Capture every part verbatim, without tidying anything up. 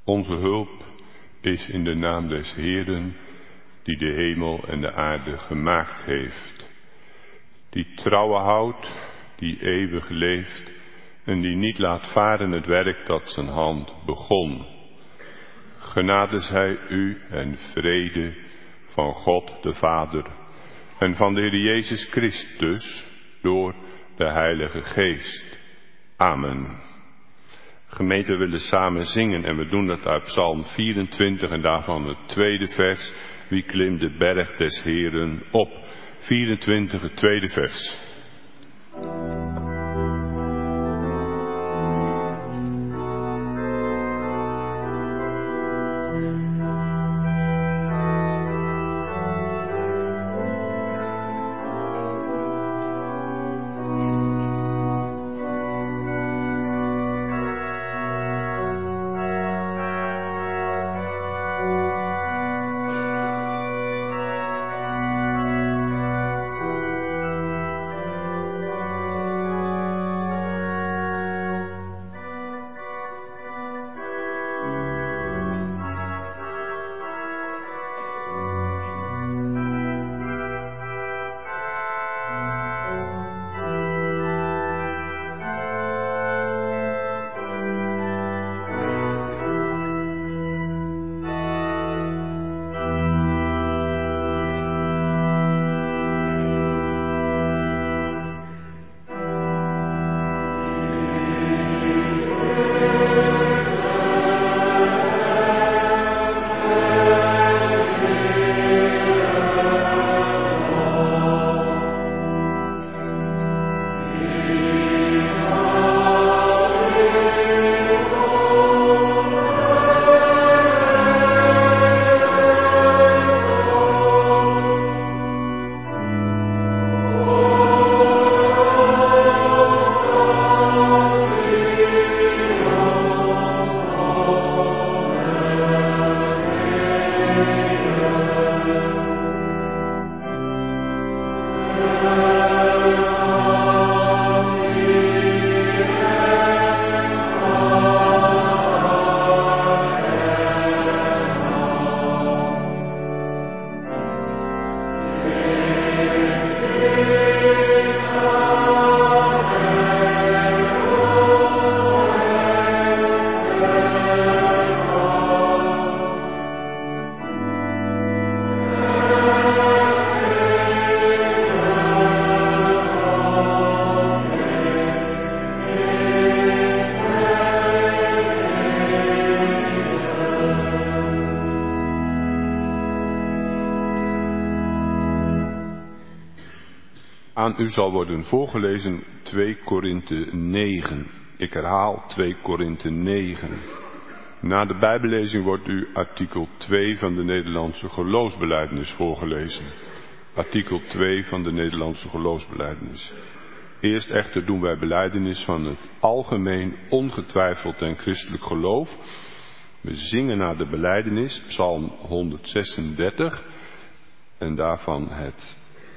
Onze hulp is in de naam des Heeren, die de hemel en de aarde gemaakt heeft. Die trouwe houdt, die eeuwig leeft en die niet laat varen het werk dat zijn hand begon. Genade zij u en vrede van God de Vader en van de Heer Jezus Christus door de Heilige Geest. Amen. Gemeente, we willen samen zingen en we doen dat uit Psalm vierentwintig en daarvan het tweede vers. Wie klimt de berg des Heeren op? vierentwintig, het tweede vers. Aan u zal worden voorgelezen twee Korinthe negen. Ik herhaal twee Korinthe negen. Na de Bijbellezing wordt u artikel twee van de Nederlandse geloofsbelijdenis voorgelezen. Artikel twee van de Nederlandse geloofsbelijdenis. Eerst echter doen wij belijdenis van het algemeen, ongetwijfeld en christelijk geloof. We zingen naar de belijdenis, Psalm honderdzesendertig, en daarvan het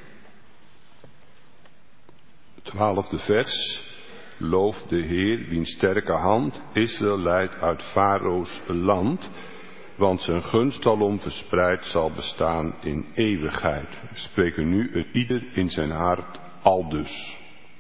twaalfde vers. Loof de Heer, wiens sterke hand Israël leidt uit Farao's land, want zijn gunst alom verspreid zal bestaan in eeuwigheid. We spreken nu het ieder in zijn hart aldus.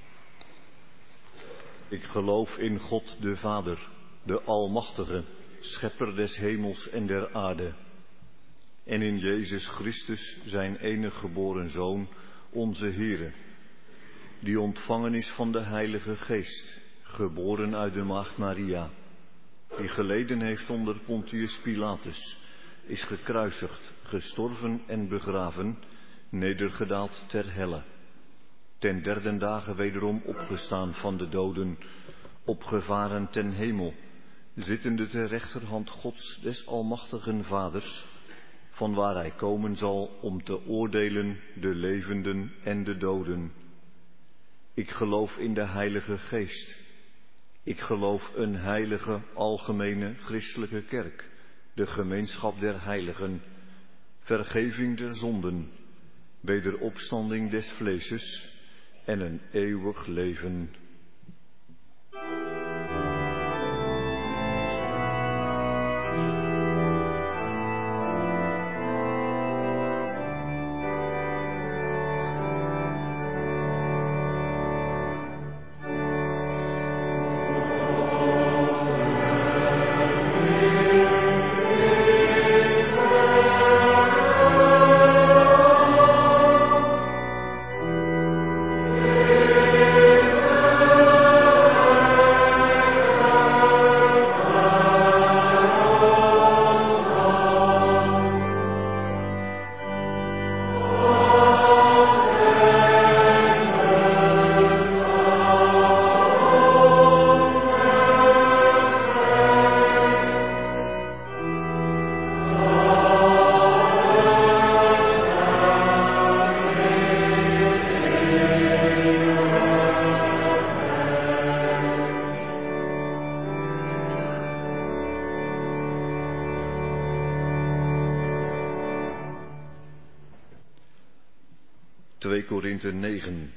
Ik geloof in God de Vader, de Almachtige, schepper des hemels en der aarde, en in Jezus Christus, zijn enige geboren Zoon, onze Heere, die ontvangen is van de Heilige Geest, geboren uit de maagd Maria, die geleden heeft onder Pontius Pilatus, is gekruisigd, gestorven en begraven, nedergedaald ter helle, ten derde dagen wederom opgestaan van de doden, opgevaren ten hemel, zittende ter rechterhand Gods des Almachtigen Vaders, van waar hij komen zal om te oordelen de levenden en de doden. Ik geloof in de Heilige Geest. Ik geloof een heilige, algemene, christelijke kerk, de gemeenschap der heiligen, vergeving der zonden, wederopstanding des vleeses en een eeuwig leven. twee Korinthe negen.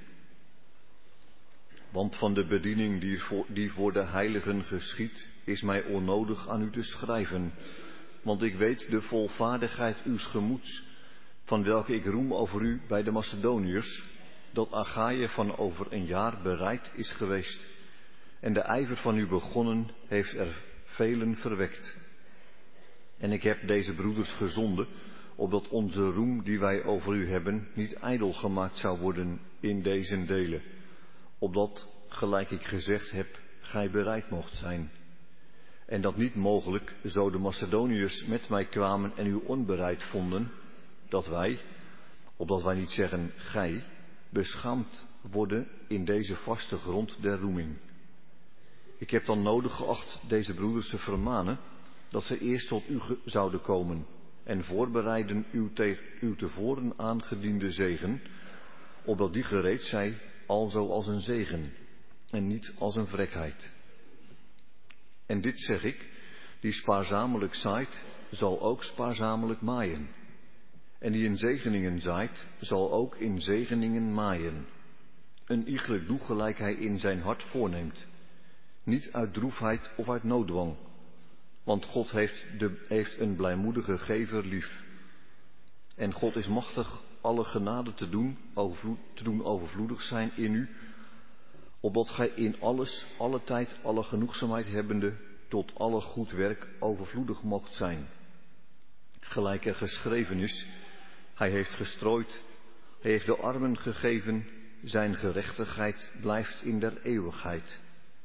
Want van de bediening die voor, die voor de heiligen geschiedt, is mij onnodig aan u te schrijven. Want ik weet de volvaardigheid uws gemoeds, van welke ik roem over u bij de Macedoniërs, dat Achaïe van over een jaar bereid is geweest. En de ijver van u begonnen heeft er velen verwekt. En ik heb deze broeders gezonden, opdat onze roem die wij over u hebben niet ijdel gemaakt zou worden in deze delen. Opdat, gelijk ik gezegd heb, gij bereid moogt zijn. En dat niet mogelijk, zo de Macedoniërs met mij kwamen en u onbereid vonden, dat wij, opdat wij niet zeggen gij, beschaamd worden in deze vaste grond der roeming. Ik heb dan nodig geacht deze broeders te vermanen, dat ze eerst tot u zouden komen en voorbereiden uw, te, uw tevoren aangediende zegen, opdat die gereed zij alzo als een zegen en niet als een vrekheid. En dit zeg ik, die spaarzamelijk zaait, zal ook spaarzamelijk maaien. En die in zegeningen zaait, zal ook in zegeningen maaien. Een iegelijk doe gelijk hij in zijn hart voorneemt. Niet uit droefheid of uit nooddwang. Want God heeft, de, heeft een blijmoedige gever lief. En God is machtig alle genade te doen, overvloed, te doen overvloedig zijn in u, opdat gij in alles, alle tijd, alle genoegzaamheid hebbende, tot alle goed werk overvloedig moogt zijn. Gelijk er geschreven is, hij heeft gestrooid, hij heeft de armen gegeven, zijn gerechtigheid blijft in der eeuwigheid.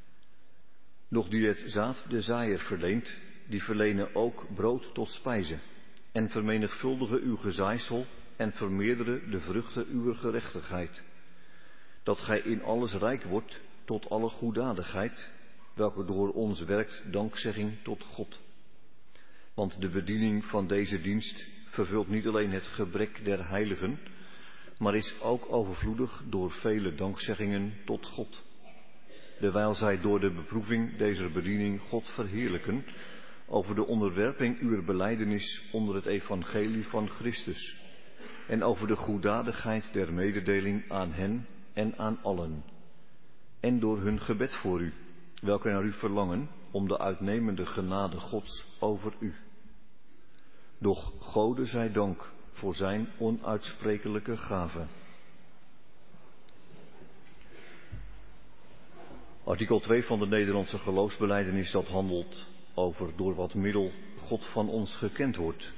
Doch die het zaad de zaaier verleent, die verlenen ook brood tot spijze, en vermenigvuldigen uw gezaaisel, en vermeerderen de vruchten uwer gerechtigheid. Dat gij in alles rijk wordt, tot alle goeddadigheid, welke door ons werkt dankzegging tot God. Want de bediening van deze dienst vervult niet alleen het gebrek der heiligen, maar is ook overvloedig door vele dankzeggingen tot God. Dewijl zij door de beproeving deze bediening God verheerlijken, over de onderwerping uwer belijdenis onder het evangelie van Christus, en over de goeddadigheid der mededeling aan hen en aan allen, en door hun gebed voor u, welke naar u verlangen, om de uitnemende genade Gods over u. Doch Gode zij dank voor zijn onuitsprekelijke gave. Artikel twee van de Nederlandse geloofsbelijdenis, dat handelt over door wat middel God van ons gekend wordt.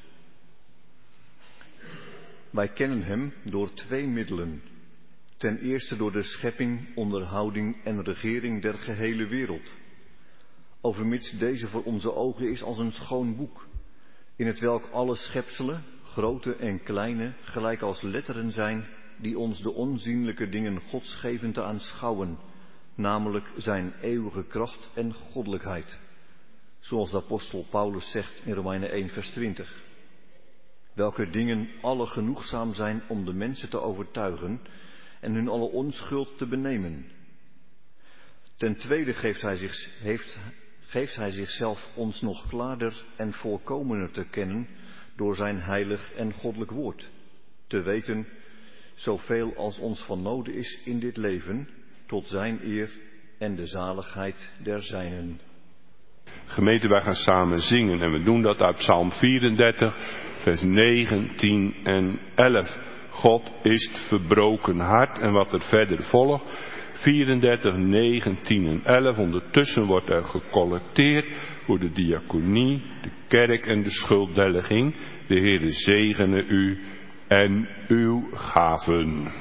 Wij kennen hem door twee middelen. Ten eerste door de schepping, onderhouding en regering der gehele wereld. Overmits deze voor onze ogen is als een schoon boek, in het welk alle schepselen, grote en kleine, gelijk als letteren zijn, die ons de onzienlijke dingen Gods geven te aanschouwen, namelijk zijn eeuwige kracht en goddelijkheid. Zoals de apostel Paulus zegt in Romeinen één vers twintig. Welke dingen alle genoegzaam zijn om de mensen te overtuigen en hun alle onschuld te benemen. Ten tweede geeft hij, zich, heeft, geeft hij zichzelf ons nog klaarder en volkomener te kennen door zijn heilig en goddelijk woord. Te weten, zoveel als ons van noden is in dit leven, tot zijn eer en de zaligheid der zijnen. Gemeente, wij gaan samen zingen en we doen dat uit Psalm vierendertig, vers negen, tien en elf. God is het verbroken hart en wat er verder volgt. vierendertig, negen, tien en elf. Ondertussen wordt er gecollecteerd voor de diaconie, de kerk en de schulddelging. De Heere zegene u en uw gaven.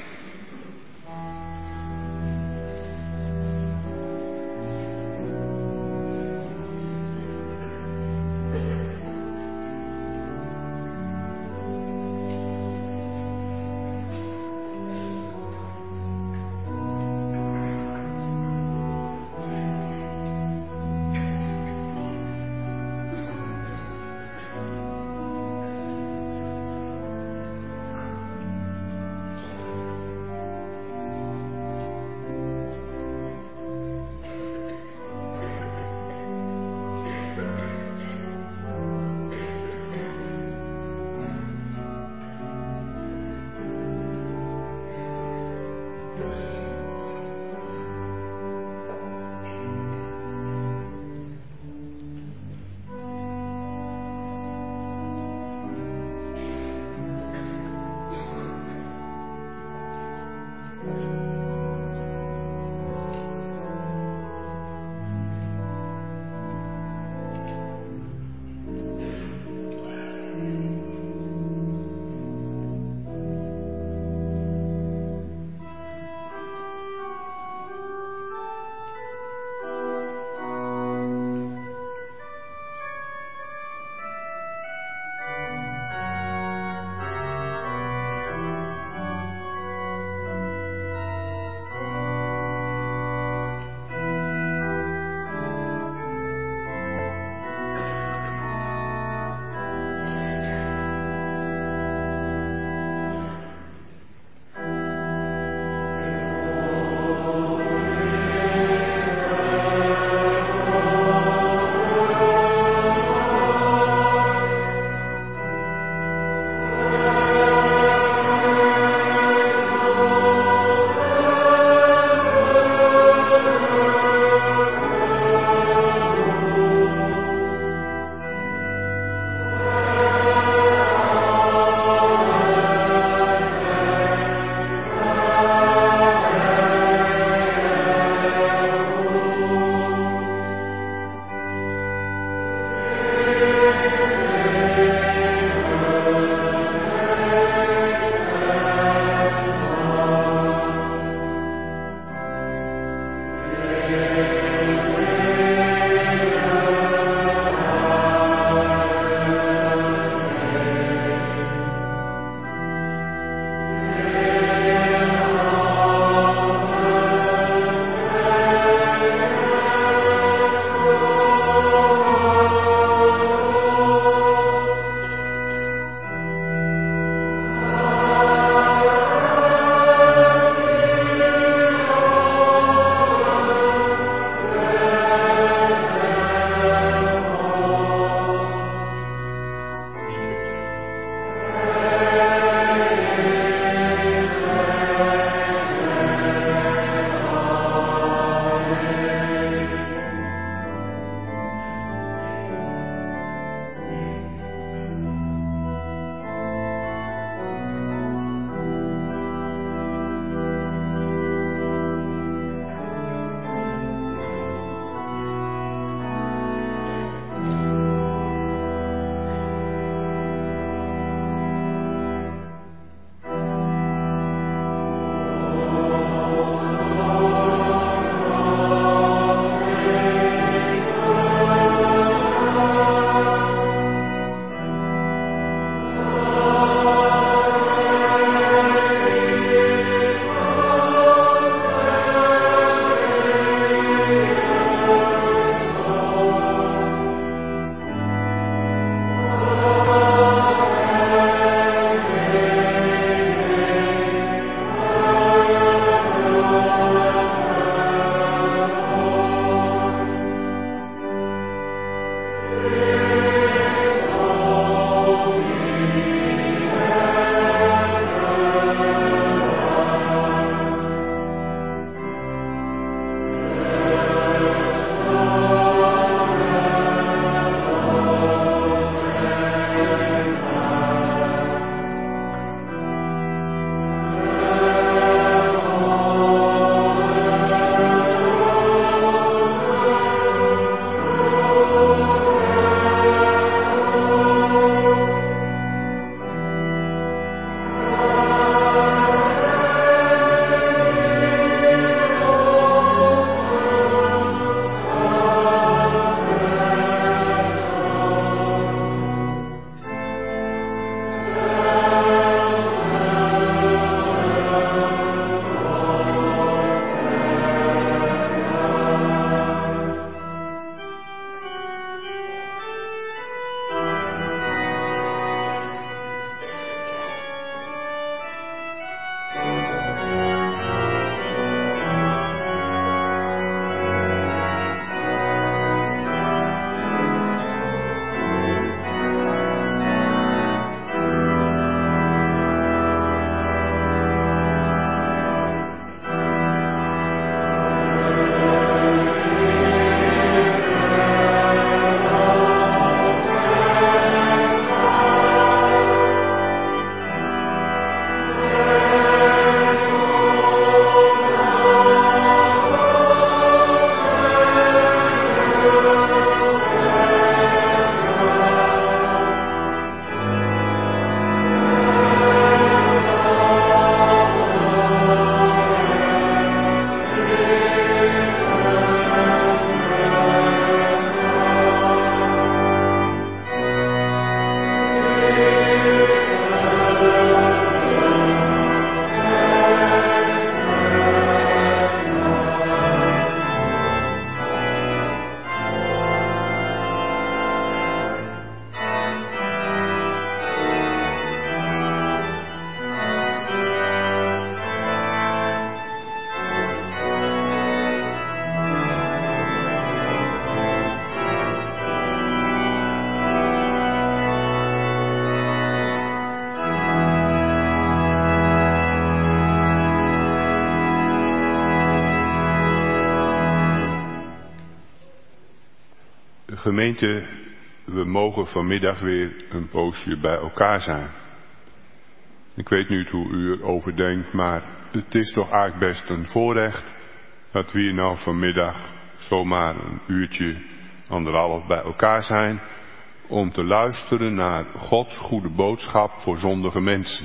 Gemeente, we mogen vanmiddag weer een poosje bij elkaar zijn. Ik weet niet hoe u erover denkt, maar het is toch eigenlijk best een voorrecht dat we hier nou vanmiddag zomaar een uurtje, anderhalf bij elkaar zijn om te luisteren naar Gods goede boodschap voor zondige mensen.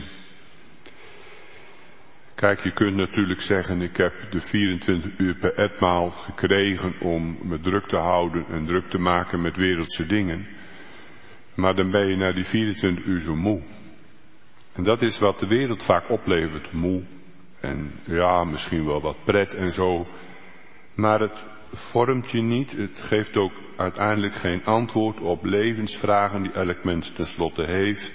Kijk, je kunt natuurlijk zeggen, ik heb de vierentwintig uur per etmaal gekregen om me druk te houden en druk te maken met wereldse dingen. Maar dan ben je na die vierentwintig uur zo moe. En dat is wat de wereld vaak oplevert, moe. En ja, misschien wel wat pret en zo. Maar het vormt je niet, het geeft ook uiteindelijk geen antwoord op levensvragen die elk mens tenslotte heeft.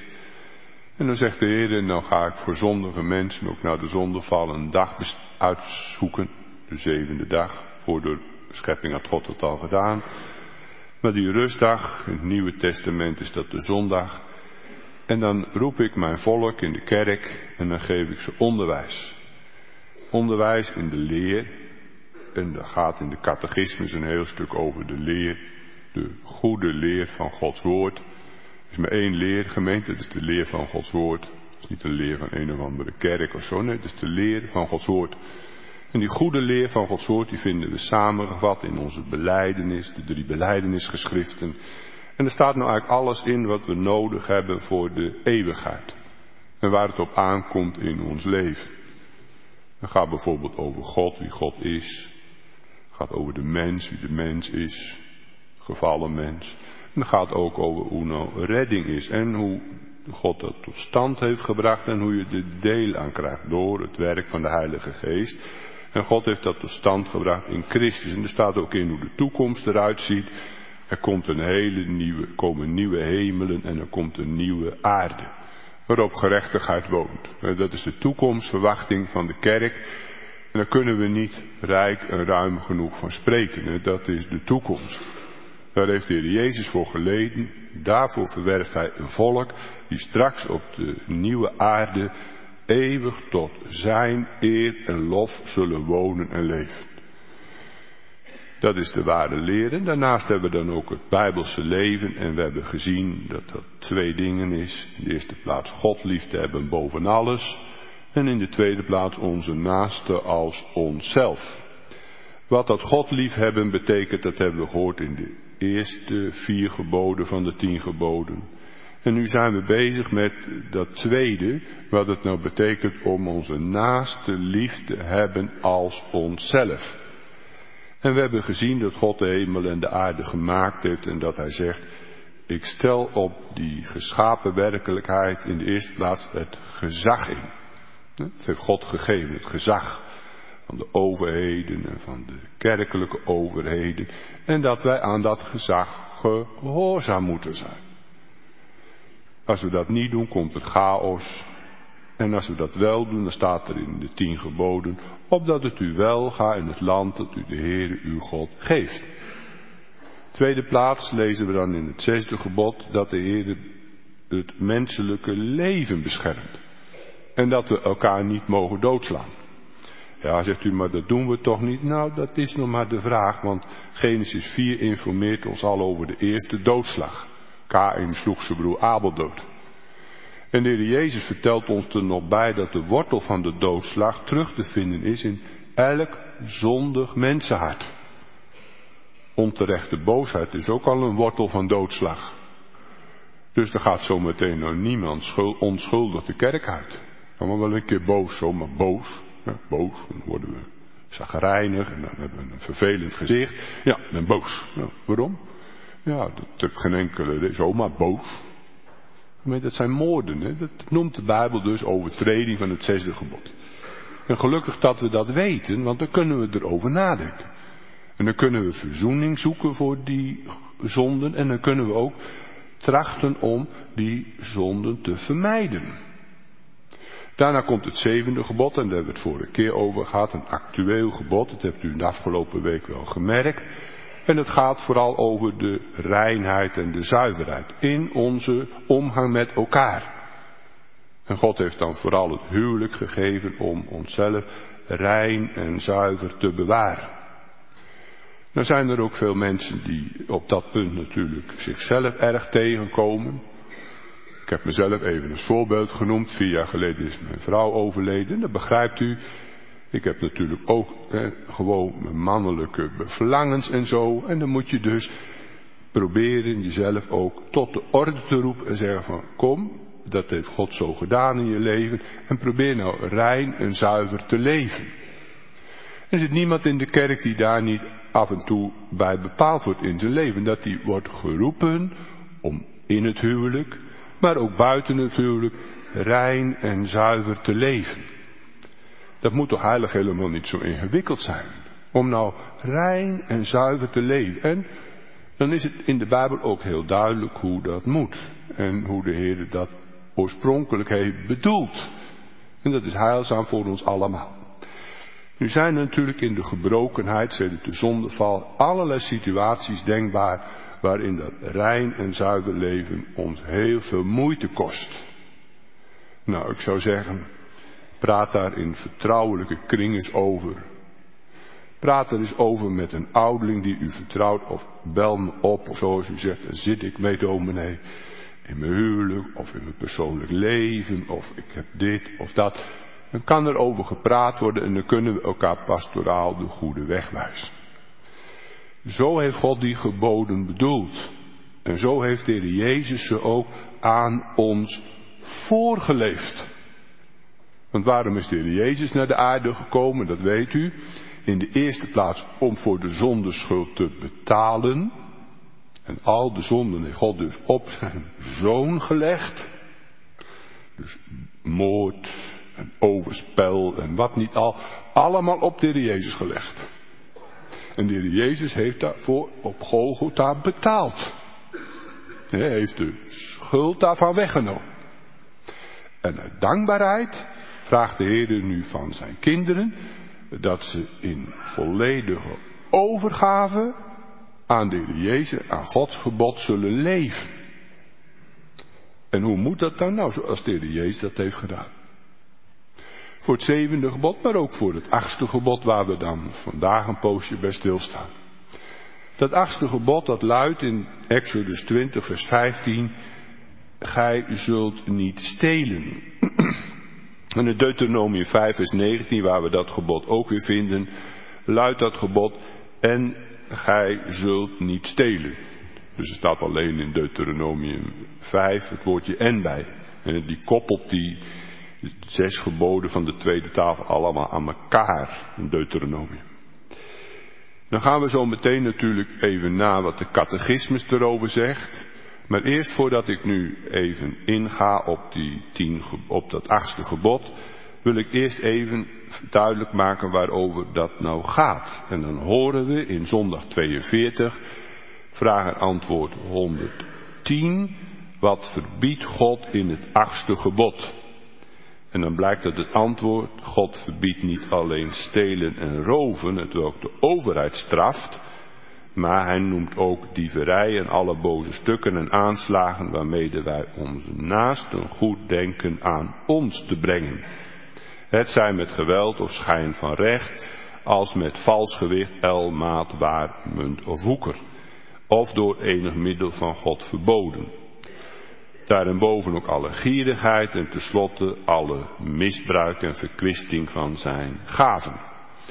En dan zegt de Heer, nou ga ik voor zondige mensen ook naar de zondeval een dag uitzoeken. De zevende dag, voor de schepping had God het al gedaan. Maar die rustdag, in het Nieuwe Testament is dat de zondag. En dan roep ik mijn volk in de kerk en dan geef ik ze onderwijs. Onderwijs in de leer. En dat gaat in de catechismus een heel stuk over de leer. De goede leer van Gods woord. Er is maar één leer, gemeente, dat is de leer van Gods woord. Het is niet een leer van een of andere kerk of zo, nee, het is de leer van Gods woord. En die goede leer van Gods woord, die vinden we samengevat in onze belijdenis, de drie belijdenisgeschriften. En er staat nou eigenlijk alles in wat we nodig hebben voor de eeuwigheid. En waar het op aankomt in ons leven. Het gaat bijvoorbeeld over God, wie God is. Het gaat over de mens, wie de mens is. Gevallen mens. En het gaat ook over hoe nou redding is. En hoe God dat tot stand heeft gebracht. En hoe je er deel aan krijgt door het werk van de Heilige Geest. En God heeft dat tot stand gebracht in Christus. En er staat ook in hoe de toekomst eruit ziet. Er komt een hele nieuwe, komen nieuwe hemelen en er komt een nieuwe aarde. Waarop gerechtigheid woont. Dat is de toekomstverwachting van de kerk. En daar kunnen we niet rijk en ruim genoeg van spreken. Dat is de toekomst. Daar heeft de Heer Jezus voor geleden. Daarvoor verwerft hij een volk die straks op de nieuwe aarde eeuwig tot zijn eer en lof zullen wonen en leven. Dat is de ware leer. En daarnaast hebben we dan ook het Bijbelse leven. En we hebben gezien dat dat twee dingen is. In de eerste plaats God lief te hebben boven alles. En in de tweede plaats onze naaste als onszelf. Wat dat God lief hebben betekent, dat hebben we gehoord in de eerste vier geboden van de tien geboden. En nu zijn we bezig met dat tweede, wat het nou betekent om onze naaste lief te hebben als onszelf. En we hebben gezien dat God de hemel en de aarde gemaakt heeft en dat hij zegt, ik stel op die geschapen werkelijkheid in de eerste plaats het gezag in. Het heeft God gegeven, het gezag van de overheden en van de kerkelijke overheden. En dat wij aan dat gezag gehoorzaam moeten zijn. Als we dat niet doen, komt het chaos. En als we dat wel doen, dan staat er in de tien geboden, opdat het u wel gaat in het land dat u de Heere uw God geeft. Tweede plaats lezen we dan in het zesde gebod dat de Heere het menselijke leven beschermt. En dat we elkaar niet mogen doodslaan. Ja, zegt u, maar dat doen we toch niet? Nou, dat is nog maar de vraag, want Genesis vier informeert ons al over de eerste doodslag. Kaïn sloeg zijn broer Abel dood. En de Heer Jezus vertelt ons er nog bij dat de wortel van de doodslag terug te vinden is in elk zondig mensenhart. Onterechte boosheid is ook al een wortel van doodslag. Dus er gaat zometeen nou niemand schuld, onschuldig de kerk uit. Dan maar wel een keer boos, zomaar boos. Ja, boos, dan worden we chagrijnig en dan hebben we een vervelend gezicht. Ja, ik ben boos. Nou, waarom? Ja, dat heb geen enkele, zomaar boos. Maar dat zijn moorden, hè? Dat noemt de Bijbel dus overtreding van het zesde gebod. En gelukkig dat we dat weten, want dan kunnen we erover nadenken. En dan kunnen we verzoening zoeken voor die zonden en dan kunnen we ook trachten om die zonden te vermijden. Daarna komt het zevende gebod en daar hebben we het vorige keer over gehad, een actueel gebod, dat hebt u de afgelopen week wel gemerkt. En het gaat vooral over de reinheid en de zuiverheid in onze omgang met elkaar. En God heeft dan vooral het huwelijk gegeven om onszelf rein en zuiver te bewaren. Dan zijn er ook veel mensen die op dat punt natuurlijk zichzelf erg tegenkomen. Ik heb mezelf even als voorbeeld genoemd. Vier jaar geleden is mijn vrouw overleden. Dat begrijpt u. Ik heb natuurlijk ook hè, gewoon mijn mannelijke verlangens en zo. En dan moet je dus proberen jezelf ook tot de orde te roepen en zeggen van kom, dat heeft God zo gedaan in je leven. En probeer nou rein en zuiver te leven. Er zit niemand in de kerk die daar niet af en toe bij bepaald wordt in zijn leven. Dat die wordt geroepen om in het huwelijk, maar ook buiten het huwelijk, rein en zuiver te leven. Dat moet toch heilig helemaal niet zo ingewikkeld zijn. Om nou rein en zuiver te leven. En dan is het in de Bijbel ook heel duidelijk hoe dat moet. En hoe de Heer dat oorspronkelijk heeft bedoeld. En dat is heilzaam voor ons allemaal. Nu zijn er natuurlijk in de gebrokenheid, sedert de zondeval, allerlei situaties denkbaar waarin dat rein en zuiver leven ons heel veel moeite kost. Nou, ik zou zeggen, praat daar in vertrouwelijke kring eens over. Praat er eens over met een ouderling die u vertrouwt, of bel me op, of zoals u zegt, dan zit ik mee, dominee, in mijn huwelijk, of in mijn persoonlijk leven, of ik heb dit of dat. Dan kan er over gepraat worden en dan kunnen we elkaar pastoraal de goede weg wijzen. Zo heeft God die geboden bedoeld. En zo heeft de Heer Jezus ze ook aan ons voorgeleefd. Want waarom is de Heer Jezus naar de aarde gekomen, dat weet u. In de eerste plaats om voor de zondeschuld te betalen. En al de zonden heeft God dus op zijn zoon gelegd. Dus moord en overspel en wat niet al. Allemaal op de Heer Jezus gelegd. En de Heer Jezus heeft daarvoor op Golgotha betaald. Hij heeft de schuld daarvan weggenomen. En uit dankbaarheid vraagt de Heer nu van zijn kinderen dat ze in volledige overgave aan de Heer Jezus, aan Gods gebod zullen leven. En hoe moet dat dan? Nou, zoals de Heer Jezus dat heeft gedaan. Voor het zevende gebod, maar ook voor het achtste gebod waar we dan vandaag een poosje bij stilstaan. Dat achtste gebod dat luidt in Exodus twintig vers vijftien. Gij zult niet stelen. En in Deuteronomium vijf vers negentien, waar we dat gebod ook weer vinden, luidt dat gebod, en gij zult niet stelen. Dus er staat alleen in Deuteronomium vijf het woordje en bij. En die koppelt die zes geboden van de tweede tafel allemaal aan elkaar in Deuteronomium. Dan gaan we zo meteen natuurlijk even na wat de catechismus erover zegt. Maar eerst voordat ik nu even inga op, die tien, op dat achtste gebod, wil ik eerst even duidelijk maken waarover dat nou gaat. En dan horen we in zondag tweeënveertig, vraag en antwoord honderdtien, wat verbiedt God in het achtste gebod? En dan blijkt dat het antwoord, God verbiedt niet alleen stelen en roven, hetwelk de overheid straft, maar hij noemt ook dieverij en alle boze stukken en aanslagen waarmede wij onze naasten goed denken aan ons te brengen. Het zij met geweld of schijn van recht, als met vals gewicht, el, maat, waar, munt of woeker, of door enig middel van God verboden. Daarenboven ook alle gierigheid en tenslotte alle misbruik en verkwisting van zijn gaven.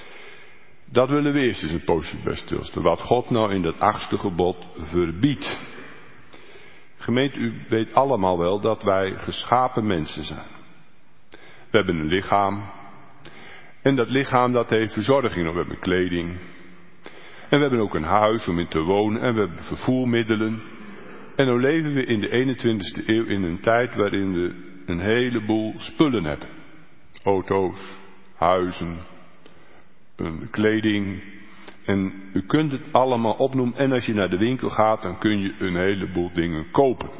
Dat willen we eerst eens een poosje bij stilstaan. Wat God nou in dat achtste gebod verbiedt. Gemeente, u weet allemaal wel dat wij geschapen mensen zijn. We hebben een lichaam. En dat lichaam dat heeft verzorging. We hebben kleding. En we hebben ook een huis om in te wonen. En we hebben vervoermiddelen. En nu leven we in de eenentwintigste eeuw in een tijd waarin we een heleboel spullen hebben. Auto's, huizen, een kleding. En u kunt het allemaal opnoemen. En als je naar de winkel gaat, dan kun je een heleboel dingen kopen.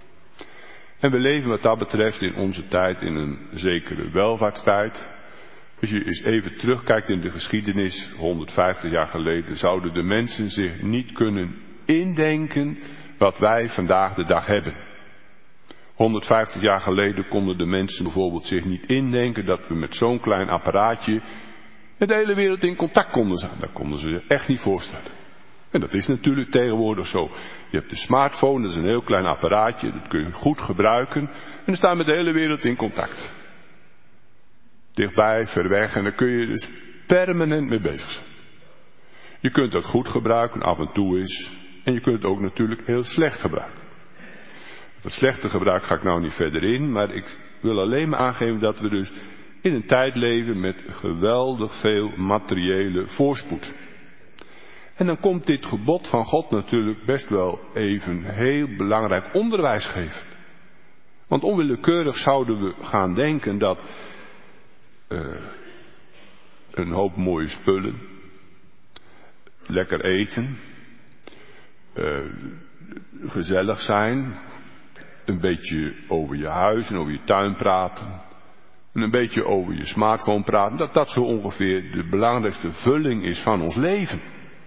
En we leven wat dat betreft in onze tijd in een zekere welvaartstijd. Als je eens even terugkijkt in de geschiedenis, honderdvijftig jaar geleden, zouden de mensen zich niet kunnen indenken wat wij vandaag de dag hebben. honderdvijftig jaar geleden konden de mensen bijvoorbeeld zich niet indenken dat we met zo'n klein apparaatje met de hele wereld in contact konden zijn. Dat konden ze zich echt niet voorstellen. En dat is natuurlijk tegenwoordig zo. Je hebt de smartphone, dat is een heel klein apparaatje, dat kun je goed gebruiken. En dan sta je met de hele wereld in contact. Dichtbij, ver weg, en dan kun je dus permanent mee bezig zijn. Je kunt het goed gebruiken, af en toe is. En je kunt het ook natuurlijk heel slecht gebruiken. Het slechte gebruik ga ik nou niet verder in, maar ik wil alleen maar aangeven dat we dus in een tijd leven met geweldig veel materiële voorspoed. En dan komt dit gebod van God natuurlijk best wel even heel belangrijk onderwijs geven. Want onwillekeurig zouden we gaan denken dat uh, een hoop mooie spullen, lekker eten, uh, gezellig zijn, een beetje over je huis en over je tuin praten, en een beetje over je smartphone praten, dat dat zo ongeveer de belangrijkste vulling is van ons leven.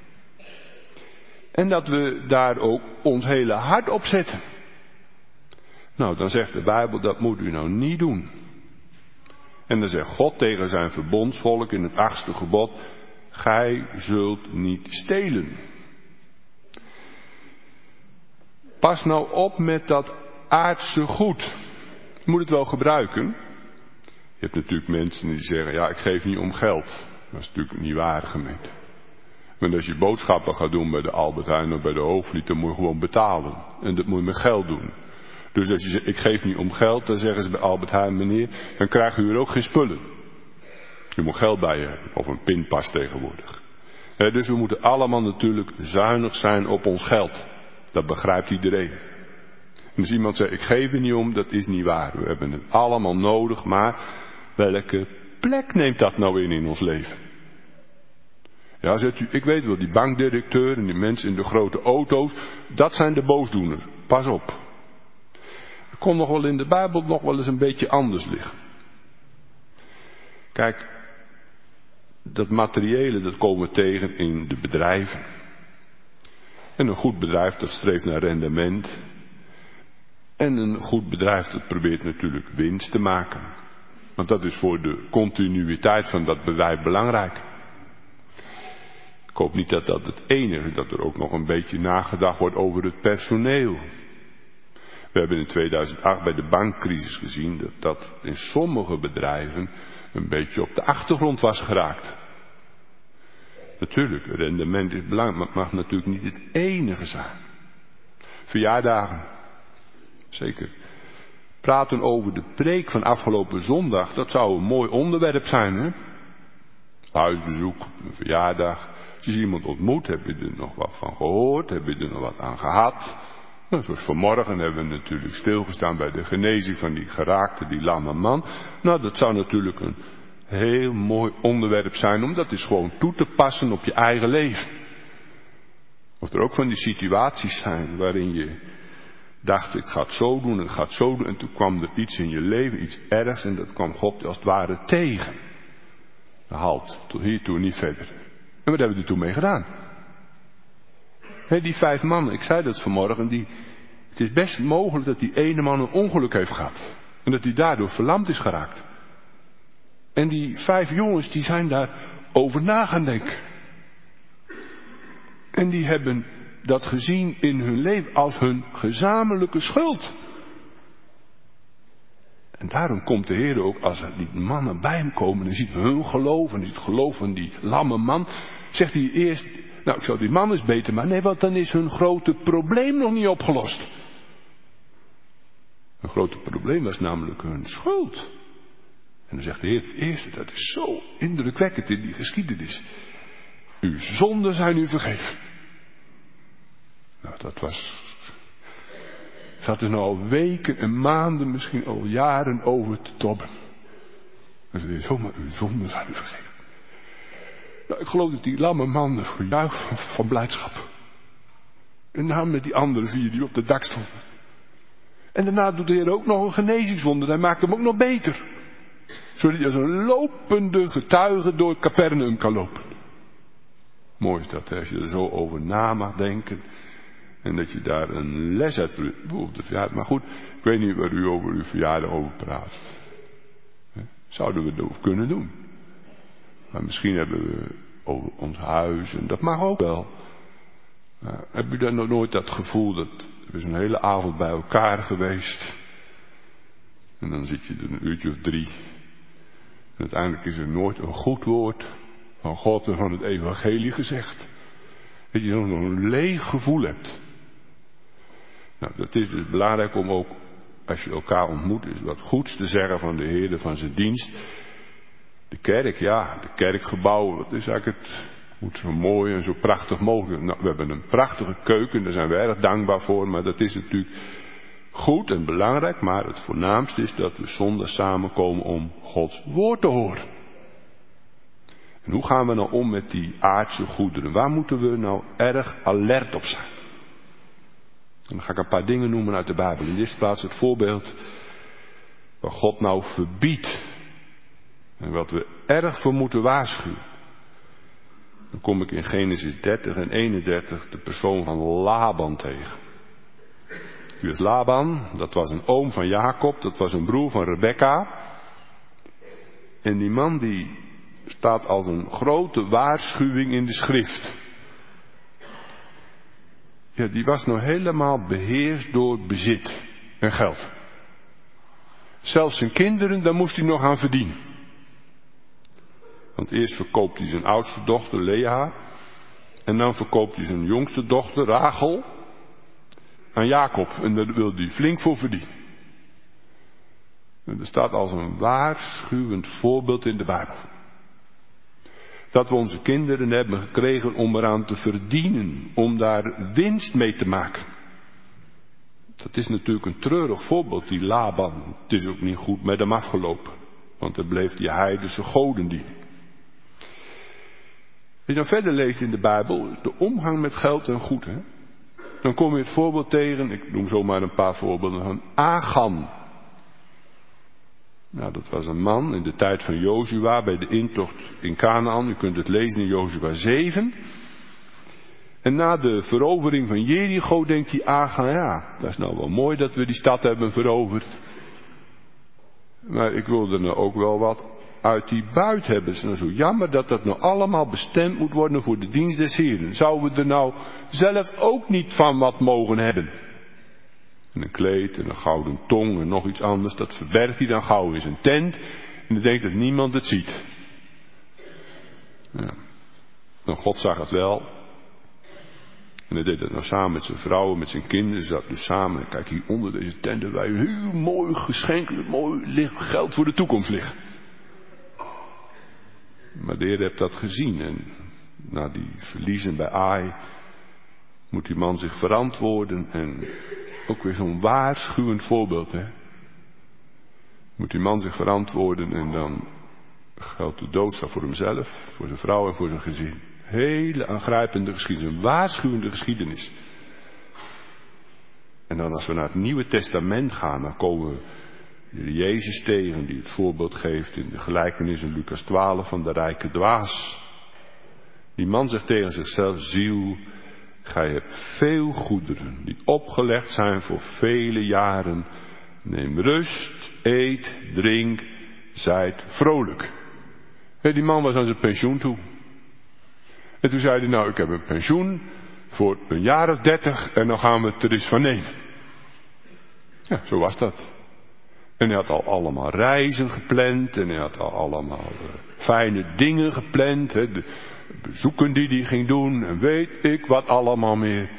En dat we daar ook ons hele hart op zetten. Nou, dan zegt de Bijbel, dat moet u nou niet doen. En dan zegt God tegen zijn verbondsvolk in het achtste gebod, gij zult niet stelen. Pas nou op met dat aardse goed. Je moet het wel gebruiken. Je hebt natuurlijk mensen die zeggen, ja, ik geef niet om geld. Dat is natuurlijk niet waar, gemeente. Want als je boodschappen gaat doen bij de Albert Heijn of bij de Hoofdlied, dan moet je gewoon betalen. En dat moet je met geld doen. Dus als je zegt, ik geef niet om geld, dan zeggen ze bij Albert Heijn, meneer, dan krijg u er ook geen spullen. Je moet geld bij je hebben, of een pinpas tegenwoordig. He, dus we moeten allemaal natuurlijk zuinig zijn op ons geld. Dat begrijpt iedereen. En als iemand zegt, ik geef er niet om, dat is niet waar. We hebben het allemaal nodig, maar welke plek neemt dat nou in in ons leven? Ja, zegt u, ik weet wel, die bankdirecteur en die mensen in de grote auto's, dat zijn de boosdoeners. Pas op. Het kon nog wel in de Bijbel nog wel eens een beetje anders liggen. Kijk, dat materiële, dat komen we tegen in de bedrijven. En een goed bedrijf, dat streeft naar rendement. En een goed bedrijf, dat probeert natuurlijk winst te maken. Want dat is voor de continuïteit van dat bedrijf belangrijk. Ik hoop niet dat dat het enige is, dat er ook nog een beetje nagedacht wordt over het personeel. We hebben in tweeduizend acht bij de bankcrisis gezien dat dat in sommige bedrijven een beetje op de achtergrond was geraakt. Natuurlijk, rendement is belangrijk, maar het mag natuurlijk niet het enige zijn. Verjaardagen, zeker. Praten over de preek van afgelopen zondag, dat zou een mooi onderwerp zijn, hè? Huisbezoek, een verjaardag. Als je iemand ontmoet, heb je er nog wat van gehoord, heb je er nog wat aan gehad. Nou, zoals vanmorgen hebben we natuurlijk stilgestaan bij de genezing van die geraakte, die lamme man. Nou, dat zou natuurlijk een heel mooi onderwerp zijn, om dat eens gewoon toe te passen op je eigen leven. Of er ook van die situaties zijn waarin je dacht, ik ga het zo doen, ik ga het zo doen. En toen kwam er iets in je leven, iets ergs, en dat kwam God als het ware tegen. Halt, tot hiertoe, niet verder. En wat hebben we er toen mee gedaan? He, die vijf mannen, ik zei dat vanmorgen, die, het is best mogelijk dat die ene man een ongeluk heeft gehad. En dat hij daardoor verlamd is geraakt. En die vijf jongens, die zijn daar over na gaan denken. En die hebben dat gezien in hun leven als hun gezamenlijke schuld. En daarom komt de Heer ook, als er die mannen bij hem komen en ziet hun geloof en ziet het geloof van die lamme man, zegt hij eerst, nou ik zou die man eens beter, maar nee, want dan is hun grote probleem nog niet opgelost. Hun grote probleem was namelijk hun schuld. En dan zegt de Heer het eerste, dat is zo indrukwekkend in die geschiedenis. Uw zonden zijn u vergeven. Nou, dat was... Zat er nou al weken en maanden, misschien al jaren over te tobben. En ze zei, zomaar uw zonden zijn u vergeven. Nou, ik geloof dat die lamme man gejuicht van, van blijdschap. En naam met die andere vier die op de dak stonden. En daarna doet de Heer ook nog een genezingswonder. Hij maakt hem ook nog beter. Zodat hij als een lopende getuige door Capernaum kan lopen. Mooi is dat, hè, als je er zo over na mag denken. En dat je daar een les uit op de verjaardag. Maar goed, ik weet niet waar u over uw verjaardag over praat. Zouden we dat kunnen doen. Maar misschien hebben we over ons huis. En dat mag ook wel. Uh, heb u dan nog nooit dat gevoel dat we zo'n hele avond bij elkaar geweest? En dan zit je er een uurtje of drie. En uiteindelijk is er nooit een goed woord van God en van het evangelie gezegd. Dat je nog een leeg gevoel hebt. Nou, dat is dus belangrijk om ook, als je elkaar ontmoet, is wat goeds te zeggen van de Heer, van zijn dienst. De kerk, ja, de kerkgebouwen, dat is eigenlijk het, moet zo mooi en zo prachtig mogelijk. Nou, we hebben een prachtige keuken, daar zijn we erg dankbaar voor, maar dat is natuurlijk goed en belangrijk, maar het voornaamste is dat we zondag samenkomen om Gods woord te horen. En hoe gaan we nou om met die aardse goederen? Waar moeten we nou erg alert op zijn? En dan ga ik een paar dingen noemen uit de Bijbel. In de eerste plaats het voorbeeld wat God nou verbiedt. En wat we erg voor moeten waarschuwen. Dan kom ik in Genesis dertig en eenendertig de persoon van Laban tegen. Dus Laban, dat was een oom van Jacob, dat was een broer van Rebekka. En die man die staat als een grote waarschuwing in de schrift. Ja, die was nou helemaal beheerst door bezit en geld. Zelfs zijn kinderen, daar moest hij nog aan verdienen. Want eerst verkoopt hij zijn oudste dochter Lea. En dan verkoopt hij zijn jongste dochter Rachel aan Jacob. En daar wil hij flink voor verdienen. En er staat als een waarschuwend voorbeeld in de Bijbel. Dat we onze kinderen hebben gekregen om eraan te verdienen. Om daar winst mee te maken. Dat is natuurlijk een treurig voorbeeld, die Laban. Het is ook niet goed met hem afgelopen. Want hij bleef die heidense goden dienen. Als je dan verder leest in de Bijbel, is de omgang met geld en goed. Hè? Dan kom je het voorbeeld tegen, ik noem zomaar een paar voorbeelden, van Achan. Nou, dat was een man in de tijd van Jozua bij de intocht in Kanaan. U kunt het lezen in Jozua zeven. En na de verovering van Jericho denkt die Achan, ja, dat is nou wel mooi dat we die stad hebben veroverd. Maar ik wil er nou ook wel wat uit die buit hebben. Het is nou zo jammer dat dat nou allemaal bestemd moet worden voor de dienst des Heeren. Zouden we er nou zelf ook niet van wat mogen hebben? En een kleed en een gouden tong en nog iets anders, dat verbergt hij dan gauw in zijn tent. En dan denkt dat niemand het ziet. Ja. Dan God zag het wel. En hij deed dat nou samen met zijn vrouwen, met zijn kinderen. Ze zaten dus samen. En kijk, hier onder deze tent hebben wij een heel mooi geschenk, mooi geld voor de toekomst liggen. Maar de Heer heeft dat gezien. En na die verliezen bij Ai moet die man zich verantwoorden. En ook weer zo'n waarschuwend voorbeeld. Hè? Moet die man zich verantwoorden en dan geldt de doodstraf voor hemzelf, voor zijn vrouw en voor zijn gezin. Hele aangrijpende geschiedenis, een waarschuwende geschiedenis. En dan als we naar het Nieuwe Testament gaan, dan komen we Jezus tegen die het voorbeeld geeft in de gelijkenis in Lucas twaalf van de rijke dwaas. Die man zegt tegen zichzelf, ziel, gij hebt veel goederen die opgelegd zijn voor vele jaren. Neem rust, eet, drink, zijt vrolijk. En die man was aan zijn pensioen toe. En toen zei hij, nou ik heb een pensioen voor een jaar of dertig en dan gaan we het er eens van nemen. Ja, zo was dat. En hij had al allemaal reizen gepland en hij had al allemaal uh, fijne dingen gepland. Hè, de bezoeken die hij ging doen en weet ik wat allemaal meer.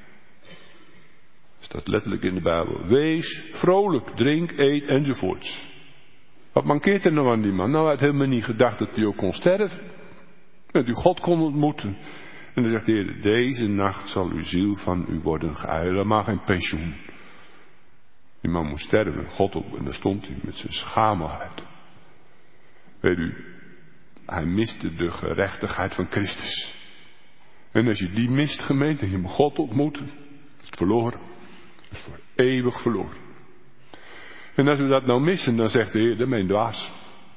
Staat letterlijk in de Bijbel. Wees vrolijk, drink, eet enzovoorts. Wat mankeert er nou aan die man? Nou, hij had helemaal niet gedacht dat hij ook kon sterven. Dat u God kon ontmoeten. En dan zegt de Heer, deze nacht zal uw ziel van u worden geheiligd. Dat mag geen pensioen. Die man moest sterven, God op, en daar stond hij met zijn schaamheid. Weet u, hij miste de gerechtigheid van Christus. En als je die mist, gemeente, en je moet God ontmoeten, is het verloren. Het is voor eeuwig verloren. En als we dat nou missen, dan zegt de Heer, dat ben je dwaas.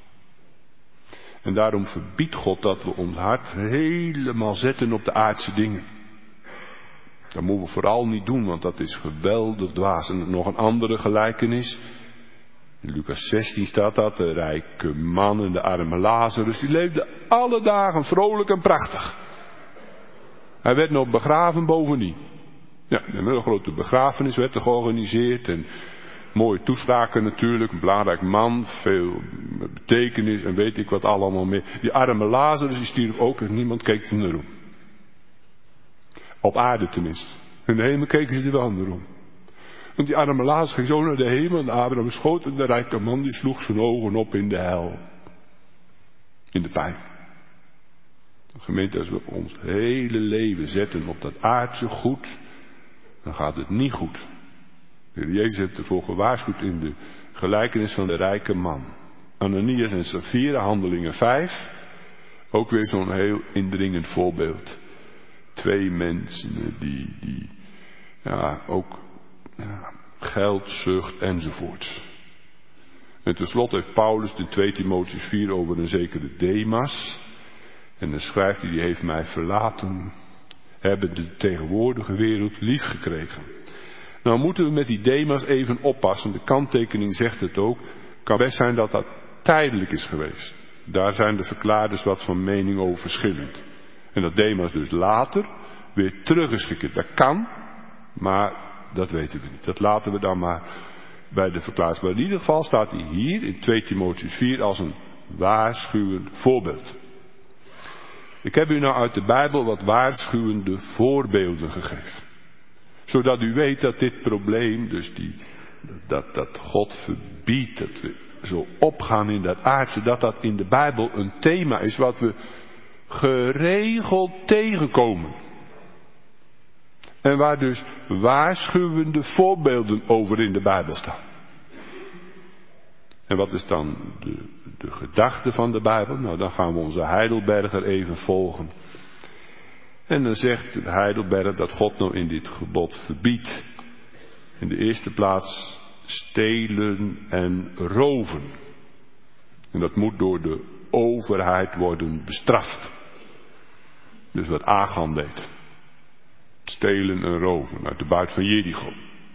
En daarom verbiedt God dat we ons hart helemaal zetten op de aardse dingen. Dat moeten we vooral niet doen, want dat is geweldig dwaas. En nog een andere gelijkenis. In Lucas zestien staat dat. De rijke man en de arme Lazarus. Die leefden alle dagen vrolijk en prachtig. Hij werd nog begraven bovendien. Ja, een hele grote begrafenis werd er georganiseerd. En mooie toespraken natuurlijk. Een belangrijk man. Veel betekenis en weet ik wat allemaal meer. Die arme Lazarus die stierf ook en niemand keek er naar om. Op aarde tenminste. In de hemel keken ze er wel naar om. Want die arme Lazarus ging zo naar de hemel en Abraham schoot en de rijke man die sloeg zijn ogen op in de hel. In de pijn. Gemeente, als we ons hele leven zetten op dat aardse goed, dan gaat het niet goed. De Heer Jezus heeft ervoor gewaarschuwd in de gelijkenis van de rijke man. Ananias en Safira, Handelingen vijf. Ook weer zo'n heel indringend voorbeeld. Twee mensen die, die ja, ook ja, geldzucht enzovoorts. En tenslotte heeft Paulus in twee Timotheüs vier over een zekere Demas. En dan schrijft hij, die heeft mij verlaten, hebben de tegenwoordige wereld lief gekregen. Nou moeten we met die Demas even oppassen. De kanttekening zegt het ook. Het kan best zijn dat dat tijdelijk is geweest. Daar zijn de verklaarders wat van mening over verschillend. En dat Demas dus later weer terug is gekeerd. Dat kan, maar dat weten we niet. Dat laten we dan maar bij de verklaarders. Maar in ieder geval staat hij hier in twee Timotheüs vier als een waarschuwend voorbeeld. Ik heb u nou uit de Bijbel wat waarschuwende voorbeelden gegeven. Zodat u weet dat dit probleem, dus die, dat, dat God verbiedt, dat we zo opgaan in dat aardse, dat dat in de Bijbel een thema is wat we geregeld tegenkomen. En waar dus waarschuwende voorbeelden over in de Bijbel staan. En wat is dan de, de gedachte van de Bijbel? Nou, dan gaan we onze Heidelberger even volgen. En dan zegt Heidelberger dat God nou in dit gebod verbiedt. In de eerste plaats stelen en roven. En dat moet door de overheid worden bestraft. Dus wat Achan deed. Stelen en roven uit de buit van Jericho.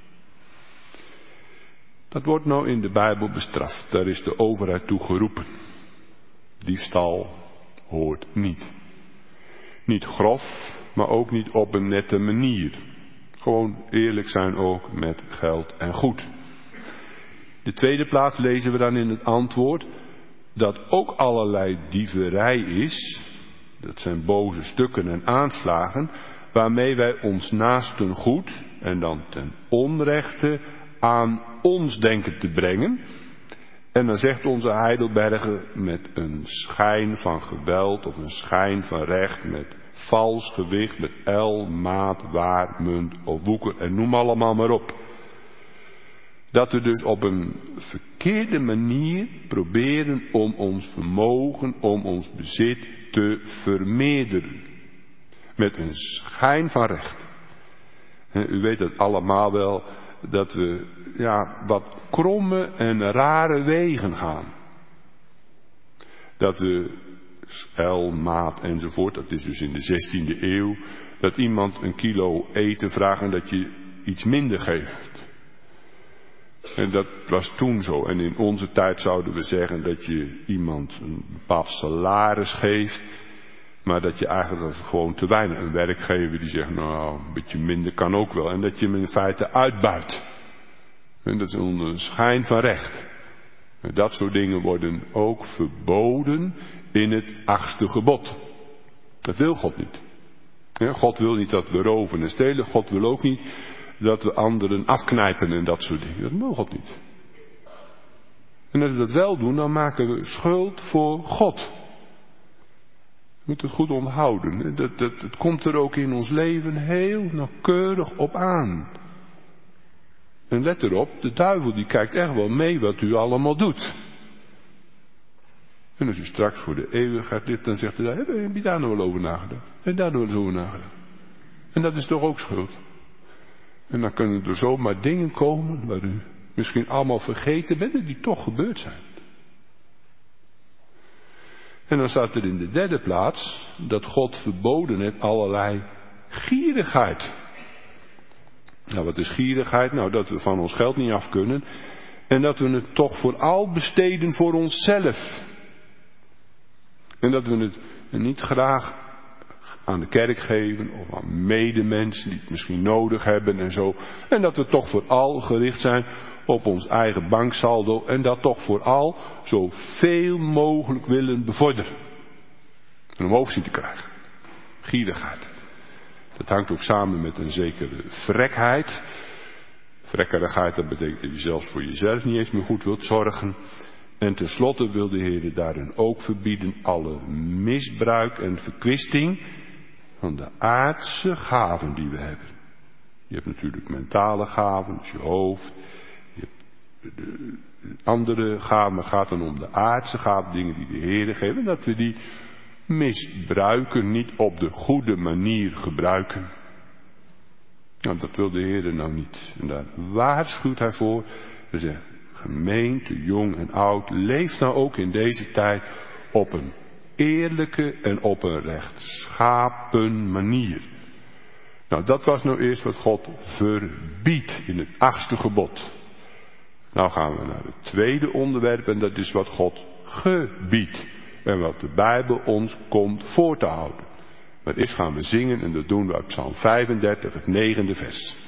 Dat wordt nou in de Bijbel bestraft. Daar is de overheid toe geroepen. Diefstal hoort niet. Niet grof, maar ook niet op een nette manier. Gewoon eerlijk zijn ook met geld en goed. De tweede plaats lezen we dan in het antwoord dat ook allerlei dieverij is. Dat zijn boze stukken en aanslagen waarmee wij ons naasten goed en dan ten onrechte aan ons denken te brengen. En dan zegt onze Heidelberger met een schijn van geweld of een schijn van recht, met vals gewicht, met el, maat, waar, munt of woeker en noem allemaal maar op. Dat we dus op een verkeerde manier proberen om ons vermogen, om ons bezit te vermeerderen. Met een schijn van recht. U weet het allemaal wel, dat we ja, wat kromme en rare wegen gaan. Dat we el, maat enzovoort, dat is dus in de zestiende eeuw, dat iemand een kilo eten vraagt en dat je iets minder geeft. En dat was toen zo. En in onze tijd zouden we zeggen dat je iemand een bepaald salaris geeft, maar dat je eigenlijk gewoon te weinig. Een werkgever die zegt, nou, een beetje minder kan ook wel. En dat je hem in feite uitbuit. En dat is een schijn van recht. En dat soort dingen worden ook verboden in het achtste gebod. Dat wil God niet. Ja, God wil niet dat we roven en stelen. God wil ook niet dat we anderen afknijpen en dat soort dingen. Dat wil God niet. En als we dat wel doen, dan maken we schuld voor God. We moeten het goed onthouden. Dat, dat, het komt er ook in ons leven heel nauwkeurig op aan. En let erop, de duivel die kijkt echt wel mee wat u allemaal doet. En als u straks voor de eeuwigheid ligt, dan zegt hij, heb je daar nou wel over nagedacht? Heb je daar nou wel over nagedacht? En dat is toch ook schuld. En dan kunnen er zomaar dingen komen waar u misschien allemaal vergeten bent en die toch gebeurd zijn. En dan staat er in de derde plaats dat God verboden heeft allerlei gierigheid. Nou, wat is gierigheid? Nou, dat we van ons geld niet af kunnen en dat we het toch vooral besteden voor onszelf. En dat we het niet graag aan de kerk geven of aan medemensen die het misschien nodig hebben en zo. En dat we toch vooral gericht zijn op ons eigen banksaldo en dat toch vooral zoveel mogelijk willen bevorderen. En omhoog zien te krijgen. Gierigheid. Dat hangt ook samen met een zekere vrekheid. Vrekkerigheid, dat betekent dat je zelfs voor jezelf niet eens meer goed wilt zorgen. En tenslotte wil de Heer daarin ook verbieden alle misbruik en verkwisting van de aardse gaven die we hebben. Je hebt natuurlijk mentale gaven, dus je hoofd. Je hebt de andere gaven, maar het gaat dan om de aardse gaven, dingen die de Heer geeft. En dat we die misbruiken, niet op de goede manier gebruiken. Nou, dat wil de Heer nou niet. En daar waarschuwt hij voor. Hij zegt, gemeente, jong en oud, leef nou ook in deze tijd op een eerlijke en op een rechtschapen manier. Nou, dat was nou eerst wat God verbiedt in het achtste gebod. Nou gaan we naar het tweede onderwerp en dat is wat God gebiedt. En wat de Bijbel ons komt voor te houden. Maar eerst gaan we zingen en dat doen we uit Psalm vijfendertig, het negende vers.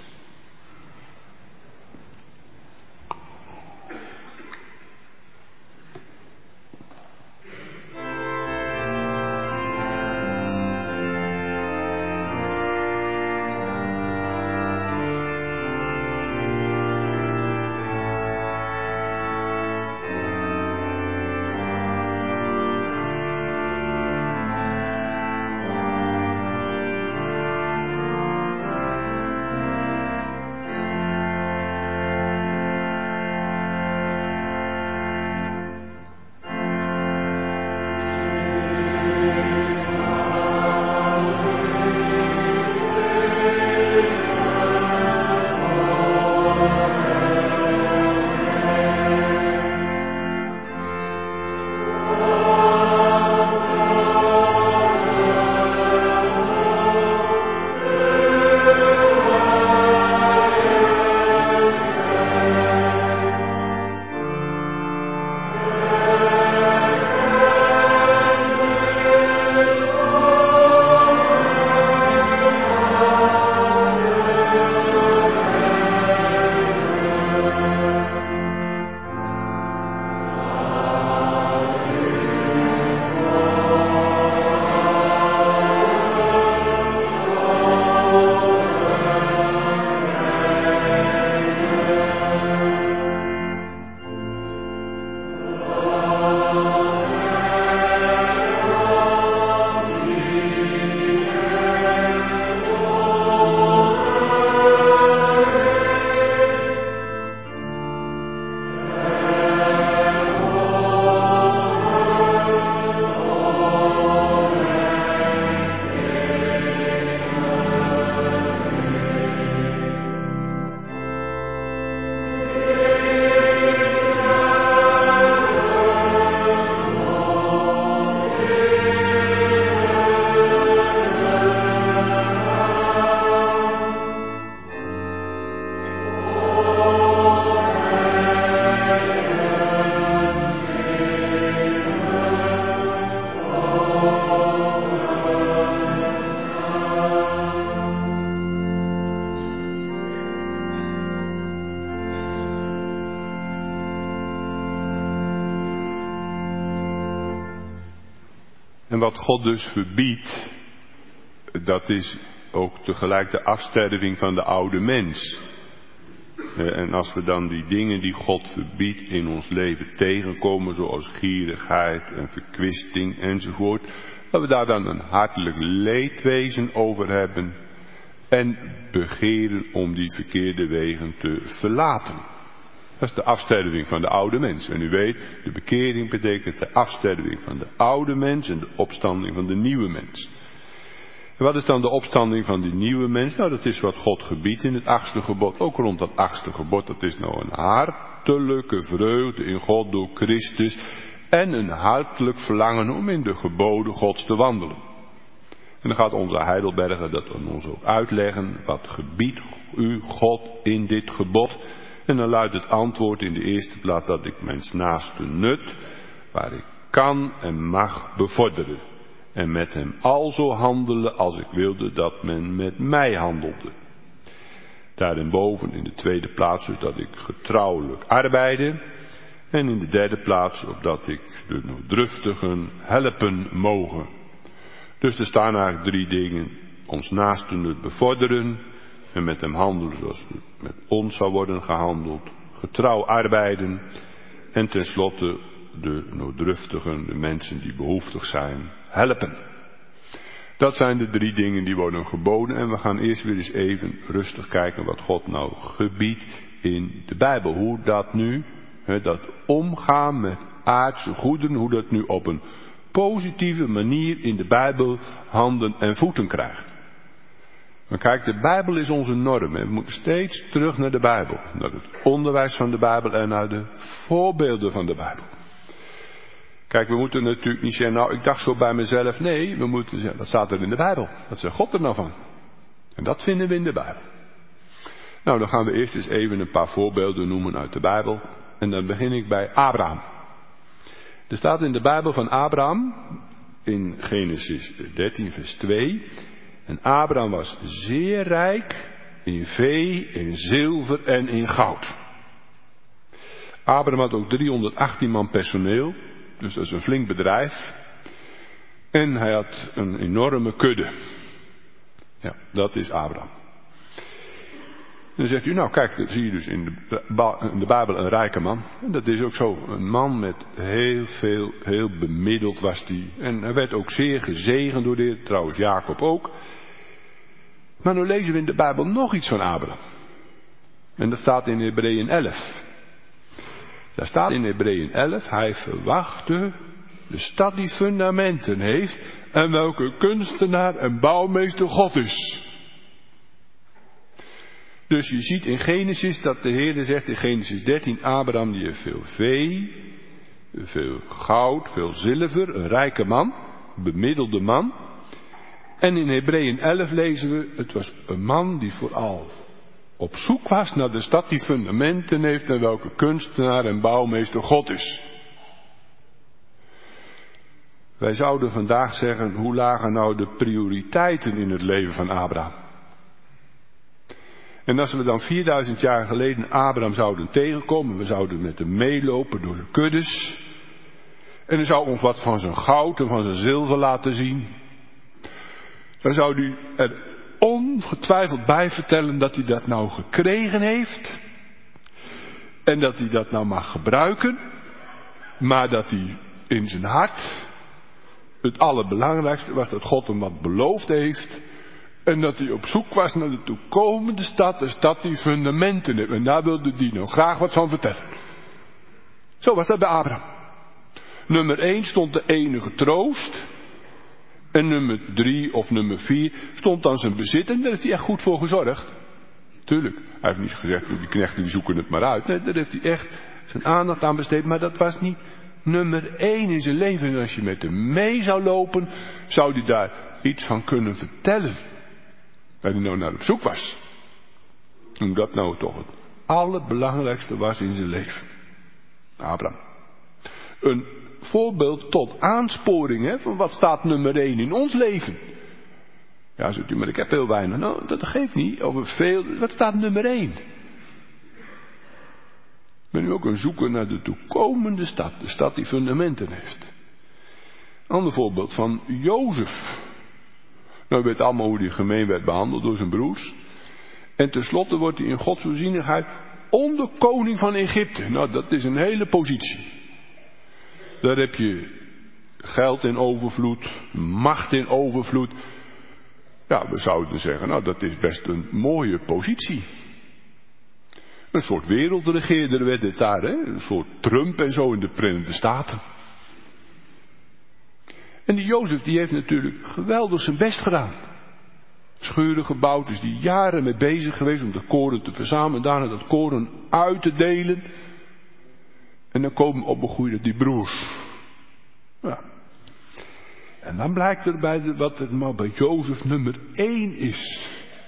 En wat God dus verbiedt, dat is ook tegelijk de afsterving van de oude mens. En als we dan die dingen die God verbiedt in ons leven tegenkomen, zoals gierigheid en verkwisting enzovoort, dat we daar dan een hartelijk leedwezen over hebben en begeren om die verkeerde wegen te verlaten. Dat is de afsterving van de oude mens. En u weet, de bekering betekent de afsterving van de oude mens en de opstanding van de nieuwe mens. En wat is dan de opstanding van die nieuwe mens? Nou, dat is wat God gebiedt in het achtste gebod. Ook rond dat achtste gebod, dat is nou een hartelijke vreugde in God door Christus. En een hartelijk verlangen om in de geboden Gods te wandelen. En dan gaat onze Heidelberger dat aan ons ook uitleggen. Wat gebiedt u God in dit gebod? En dan luidt het antwoord in de eerste plaats dat ik mijns naaste nut, waar ik kan en mag bevorderen. en met hem alzo handelen als ik wilde dat men met mij handelde. Daarboven in de tweede plaats zodat ik getrouwelijk arbeide en in de derde plaats opdat ik de nooddruftigen helpen mogen. Dus er staan eigenlijk drie dingen: ons naasten het bevorderen en met hem handelen zoals met ons zou worden gehandeld, getrouw arbeiden en tenslotte de nooddruftigen, de mensen die behoeftig zijn, helpen. Dat zijn de drie dingen die worden geboden en we gaan eerst weer eens even rustig kijken wat God nou gebiedt in de Bijbel. Hoe dat nu, he, dat omgaan met aardse goederen, hoe dat nu op een positieve manier in de Bijbel handen en voeten krijgt. Maar kijk, de Bijbel is onze norm en we moeten steeds terug naar de Bijbel. Naar het onderwijs van de Bijbel en naar de voorbeelden van de Bijbel. Kijk, we moeten natuurlijk niet zeggen, nou ik dacht zo bij mezelf. Nee, we moeten zeggen, wat staat er in de Bijbel? Wat zegt God er nou van? En dat vinden we in de Bijbel. Nou, dan gaan we eerst eens even een paar voorbeelden noemen uit de Bijbel. En dan begin ik bij Abraham. Er staat in de Bijbel van Abraham, in Genesis dertien vers twee. En Abraham was zeer rijk in vee, in zilver en in goud. Abraham had ook driehonderdachttien man personeel. Dus dat is een flink bedrijf. En hij had een enorme kudde. Ja, dat is Abraham. Dan zegt u, nou kijk, dat zie je dus in de, in de Bijbel een rijke man. En dat is ook zo. Een man met heel veel, heel bemiddeld was hij. En hij werd ook zeer gezegend door de Heer. Trouwens Jacob ook. Maar nu lezen we in de Bijbel nog iets van Abraham. En dat staat in Hebreeën elf. Daar staat in Hebreeën elf, hij verwachtte de stad die fundamenten heeft en welke kunstenaar en bouwmeester God is. Dus je ziet in Genesis dat de Heer zegt in Genesis dertien, Abraham die heeft veel vee, veel goud, veel zilver, een rijke man, een bemiddelde man. En in Hebreeën elf lezen we, het was een man die vooral op zoek was naar de stad die fundamenten heeft en welke kunstenaar en bouwmeester God is. Wij zouden vandaag zeggen, hoe lagen nou de prioriteiten in het leven van Abraham? En als we dan vierduizend jaar geleden Abraham zouden tegenkomen, we zouden met hem meelopen door de kuddes. En hij zou ons wat van zijn goud en van zijn zilver laten zien. Dan zou hij er ongetwijfeld bij vertellen dat hij dat nou gekregen heeft. En dat hij dat nou mag gebruiken. Maar dat hij in zijn hart het allerbelangrijkste was dat God hem wat beloofd heeft. En dat hij op zoek was naar de toekomende stad. De stad die fundamenten heeft. En daar wilde hij nou graag wat van vertellen. Zo was dat bij Abraham. Nummer één stond de enige troost. En nummer drie of nummer vier stond dan zijn bezit. En daar heeft hij echt goed voor gezorgd. Tuurlijk, hij heeft niet gezegd, die knechten die zoeken het maar uit. Nee, daar heeft hij echt zijn aandacht aan besteed. Maar dat was niet nummer één in zijn leven. En als je met hem mee zou lopen, zou hij daar iets van kunnen vertellen. Waar hij nou naar op zoek was. Hoe dat nou toch het allerbelangrijkste was in zijn leven. Abraham. Een voorbeeld tot aansporing, hè, van wat staat nummer één in ons leven. Ja, zegt u, maar ik heb heel weinig. Nou, dat geeft niet. Over veel. Wat staat nummer één? Ben u ook een zoeken naar de toekomende stad. De stad die fundamenten heeft. Ander voorbeeld van Jozef. Nou, u weet allemaal hoe hij gemeen werd behandeld door zijn broers. En tenslotte wordt hij in Gods voorzienigheid onderkoning van Egypte. Nou, dat is een hele positie. Daar heb je geld in overvloed, macht in overvloed. Ja, we zouden zeggen, nou dat is best een mooie positie. Een soort wereldregeerder werd het daar, hè? Een soort Trump en zo in de Verenigde Staten. En die Jozef die heeft natuurlijk geweldig zijn best gedaan. Schuren gebouwd, is die jaren mee bezig geweest om de koren te verzamelen en daarna dat koren uit te delen. En dan komen opgegroeid die broers. Ja. En dan blijkt er bij de, wat er maar bij Jozef nummer één is.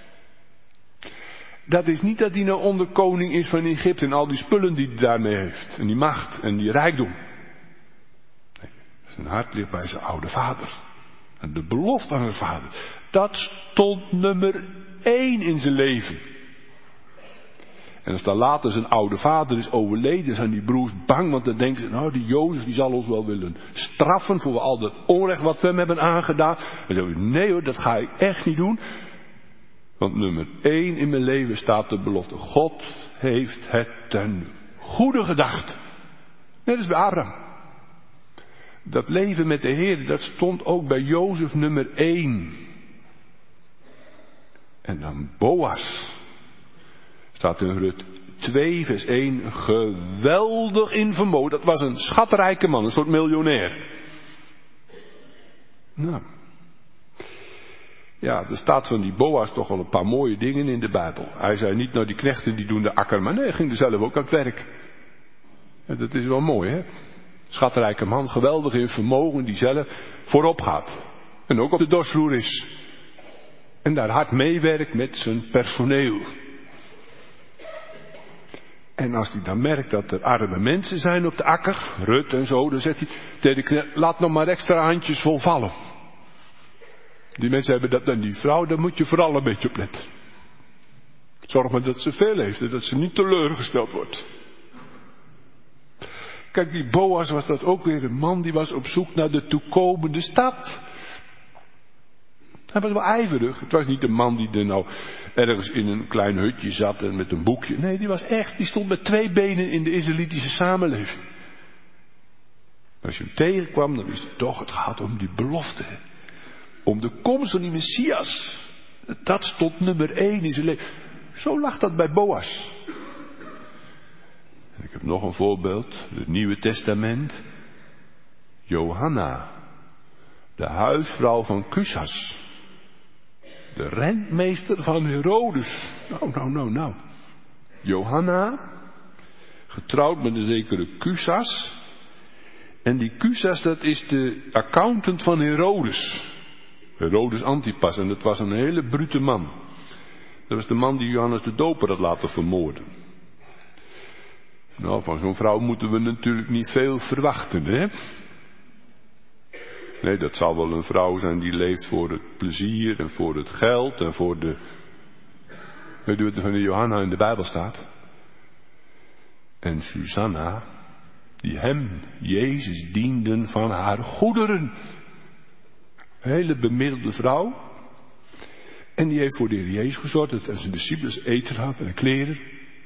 Dat is niet dat hij nou onderkoning is van Egypte en al die spullen die hij daarmee heeft. En die macht en die rijkdom. Nee, zijn hart ligt bij zijn oude vader. De belofte aan zijn vader. Dat stond nummer één in zijn leven. En als dan later zijn oude vader is overleden, zijn die broers bang. Want dan denken ze, nou die Jozef die zal ons wel willen straffen voor al dat onrecht wat we hem hebben aangedaan. En zo, nee hoor, dat ga ik echt niet doen. Want nummer één in mijn leven staat de belofte. God heeft het ten goede gedacht. Net als bij Abraham. Dat leven met de Heer, dat stond ook bij Jozef nummer één. En dan Boas. Staat in Rut twee vers één. Geweldig in vermogen. Dat was een schatrijke man, een soort miljonair. Nou. Ja, er staat van die Boas toch wel een paar mooie dingen in de Bijbel. Hij zei niet, nou die knechten die doen de akker, maar nee, hij ging er zelf ook aan het werk. En dat is wel mooi, hè? Schatrijke man, geweldig in vermogen, die zelf voorop gaat. En ook op de dorsvloer is. En daar hard meewerkt met zijn personeel. En als hij dan merkt dat er arme mensen zijn op de akker, Rut en zo, dan zegt hij tegen de knecht, laat nog maar extra handjes vol vallen. Die mensen hebben dat dan die vrouw, daar moet je vooral een beetje op letten. Zorg maar dat ze veel heeft en dat ze niet teleurgesteld wordt. Kijk, die Boas was dat ook weer een man die was op zoek naar de toekomende stad. Hij was wel ijverig. Het was niet een man die er nou ergens in een klein hutje zat en met een boekje. Nee, die was echt, die stond met twee benen in de Israëlitische samenleving. Als je hem tegenkwam, dan wist hij toch, het gaat om die belofte. Om de komst van die Messias. Dat stond nummer één in zijn leven. Zo lag dat bij Boas. En ik heb nog een voorbeeld. Het Nieuwe Testament. Johanna. De huisvrouw van Cusas. De rentmeester van Herodes. Nou, nou, nou, nou. Johanna. Getrouwd met een zekere Cusas. En die Cusas, dat is de accountant van Herodes. Herodes Antipas. En dat was een hele brute man. Dat was de man die Johannes de Doper had laten vermoorden. Nou, van zo'n vrouw moeten we natuurlijk niet veel verwachten, hè? Nee, dat zal wel een vrouw zijn die leeft voor het plezier en voor het geld en voor de... Weet u wat er van de Johanna in de Bijbel staat? En Susanna, die hem, Jezus, dienden van haar goederen. Een hele bemiddelde vrouw. En die heeft voor de Heer Jezus gezorgd dat zijn discipelen eten had en kleren.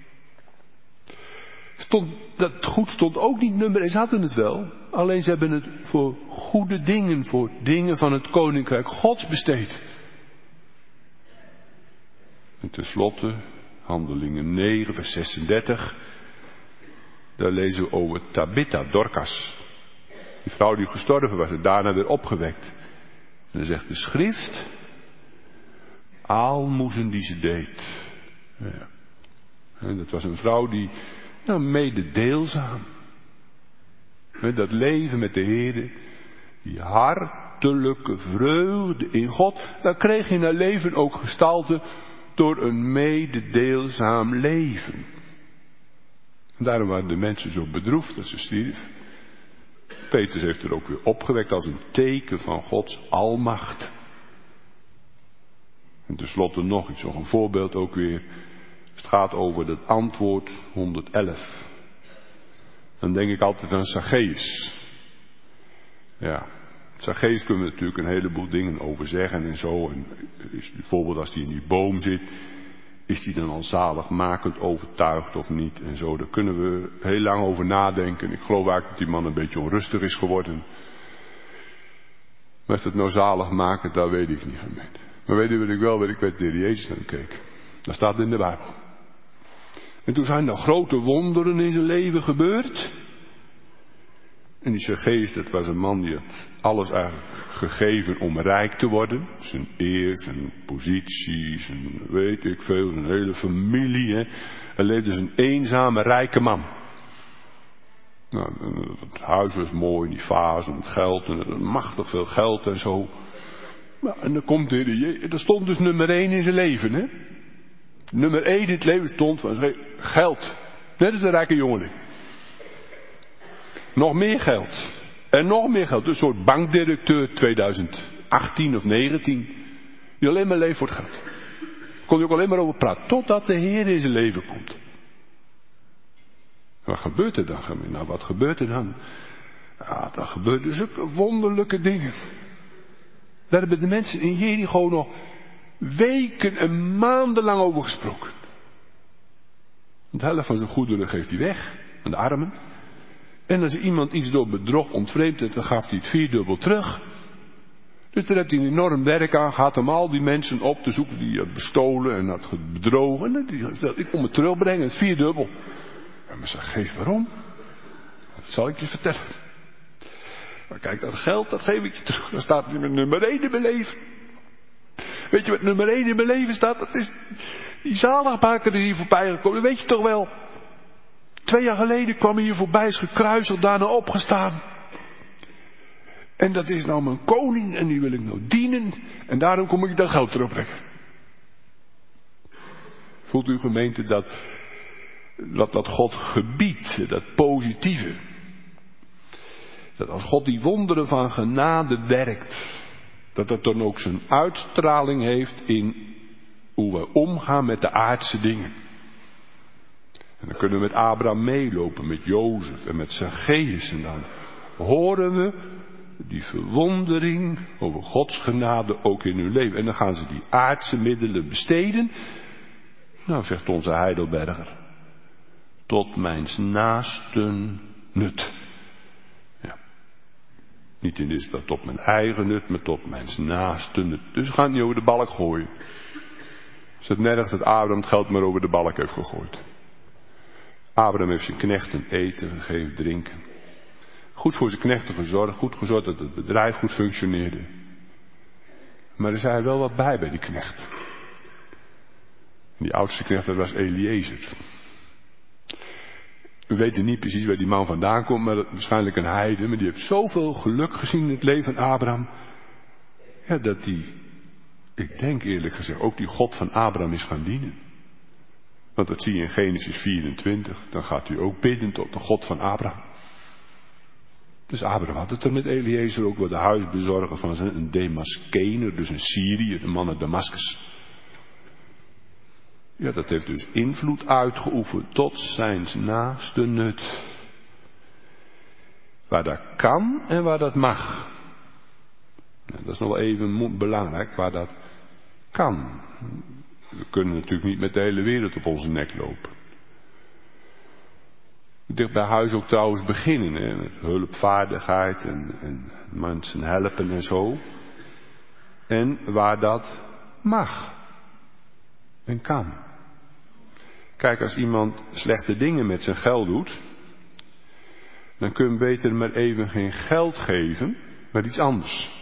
Stond, dat goed stond ook niet nummer één, ze hadden het wel. Alleen ze hebben het voor goede dingen, voor dingen van het Koninkrijk Gods besteed. En tenslotte, Handelingen negen, vers zesendertig. Daar lezen we over Tabitha, Dorcas. Die vrouw die gestorven was en daarna weer opgewekt. En dan zegt de schrift, aalmoezen die ze deed. Ja. En dat was een vrouw die, nou, mededeelzaam. Dat leven met de Heer, die hartelijke vreugde in God, daar kreeg in haar leven ook gestalte door een mededeelzaam leven. En daarom waren de mensen zo bedroefd dat ze stierf. Petrus heeft er ook weer opgewekt als een teken van Gods almacht. En tenslotte nog iets, nog een voorbeeld ook weer. Het gaat over het antwoord honderdelf. Dan denk ik altijd aan Zacchaeus. Ja, Zacchaeus kunnen we natuurlijk een heleboel dingen over zeggen en zo. En is, bijvoorbeeld als hij in die boom zit, is hij dan al zaligmakend overtuigd of niet? En zo, daar kunnen we heel lang over nadenken. Ik geloof eigenlijk dat die man een beetje onrustig is geworden. Maar is het nou zaligmakend, dat weet ik niet. Maar weet u wat ik wel weet? Ik weet de Heer Jezus naar hem keek. Dat staat in de Bijbel. En toen zijn er grote wonderen in zijn leven gebeurd. En die Zacchaeus, dat was een man die had alles eigenlijk gegeven om rijk te worden. Zijn eer, zijn positie, zijn weet ik veel, zijn hele familie. Hè. Hij leefde als een eenzame, rijke man. Nou, het huis was mooi, die vaas en het geld en machtig veel geld en zo. Nou, en dan komt de Heer Jezus. Er stond dus nummer één in zijn leven, hè. Nummer één in het leven stond van geld. Net als de rijke jongeling. Nog meer geld. En nog meer geld. Een soort bankdirecteur tweeduizend achttien of negentien. Die alleen maar leeft voor het geld. Daar kon hij ook alleen maar over praten. Totdat de Heer in zijn leven komt. Wat gebeurt er dan? Nou, wat gebeurt er dan? Ja, dan gebeuren dus ook wonderlijke dingen. Daar hebben de mensen in Jericho nog weken en maanden lang over gesproken. De helft van zijn goederen geeft hij weg aan de armen. En als iemand iets door bedrog ontvreemd heeft, dan gaf hij het vierdubbel terug. Dus daar heeft hij een enorm werk aan gehad om al die mensen op te zoeken die had bestolen en had bedrogen. En die zei, ik kom het terugbrengen, het vierdubbel. En maar zei, geef waarom? Dat zal ik je vertellen. Maar kijk, dat geld, dat geef ik je terug. Dat staat met nummer één in mijn leven. Weet je wat nummer één in mijn leven staat? Dat is die zaligmaker die hier voorbij gekomen. Dat weet je toch wel. Twee jaar geleden kwam hij hier voorbij, is gekruisigd, daarna opgestaan. En dat is nou mijn koning en die wil ik nou dienen. En daarom kom ik dat geld terugbrengen. Voelt u gemeente dat, dat, dat God gebiedt, dat positieve. Dat als God die wonderen van genade werkt, dat dat dan ook zijn uitstraling heeft in hoe we omgaan met de aardse dingen. En dan kunnen we met Abraham meelopen, met Jozef en met Zacchaeus. En dan horen we die verwondering over Gods genade ook in hun leven. En dan gaan ze die aardse middelen besteden. Nou, zegt onze Heidelberger, tot mijns naasten nut. Ja. Niet in dit tot mijn eigen nut, maar tot mijns naasten nut. Dus we gaan het niet over de balk gooien. Is het nergens dat Abraham het geld maar over de balk heeft gegooid. Abraham heeft zijn knechten eten gegeven, drinken. Goed voor zijn knechten gezorgd, goed gezorgd dat het bedrijf goed functioneerde. Maar er zei wel wat bij bij die knecht. Die oudste knecht, dat was Eliezer. We weten niet precies waar die man vandaan komt, maar dat, waarschijnlijk een heide. Maar die heeft zoveel geluk gezien in het leven van Abraham. Ja, dat die, ik denk eerlijk gezegd, ook die God van Abraham is gaan dienen. Want dat zie je in Genesis vierentwintig. Dan gaat hij ook bidden tot de God van Abraham. Dus Abraham had het er met Eliezer ook wel, de huisbezorger van zijn een Damaskener, dus een Syriër, een man uit Damascus. Ja, dat heeft dus invloed uitgeoefend tot zijns naaste nut. Waar dat kan en waar dat mag. Nou, dat is nog wel even belangrijk, waar dat kan. We kunnen natuurlijk niet met de hele wereld op onze nek lopen. Dicht bij huis ook trouwens beginnen, hè, met hulpvaardigheid en, en mensen helpen en zo. En waar dat mag en kan. Kijk, als iemand slechte dingen met zijn geld doet, dan kun je beter maar even geen geld geven, maar iets anders.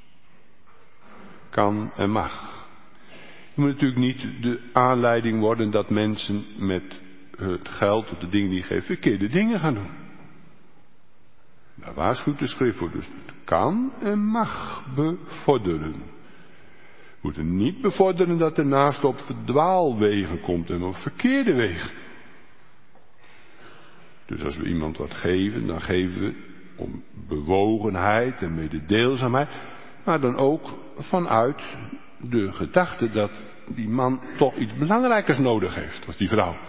Kan en mag. Het moet natuurlijk niet de aanleiding worden dat mensen met het geld of de dingen die je geeft verkeerde dingen gaan doen. Daar waarschuwt de schrift voor. Dus het kan en mag bevorderen. We moeten niet bevorderen dat de naaste op verdwaalwegen komt en op verkeerde wegen. Dus als we iemand wat geven, dan geven we om bewogenheid en mededeelzaamheid. Maar dan ook vanuit de gedachte dat die man toch iets belangrijkers nodig heeft, als die vrouw.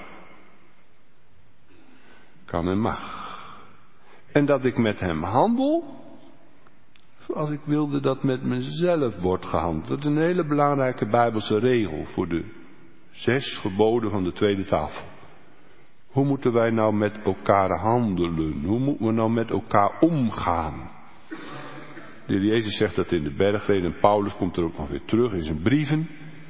Kan en mag. En dat ik met hem handel, zoals ik wilde dat met mezelf wordt gehandeld. Dat is een hele belangrijke Bijbelse regel voor de zes geboden van de tweede tafel. Hoe moeten wij nou met elkaar handelen? Hoe moeten we nou met elkaar omgaan? De Heer Jezus zegt dat in de bergreden en Paulus komt er ook nog weer terug in zijn brieven.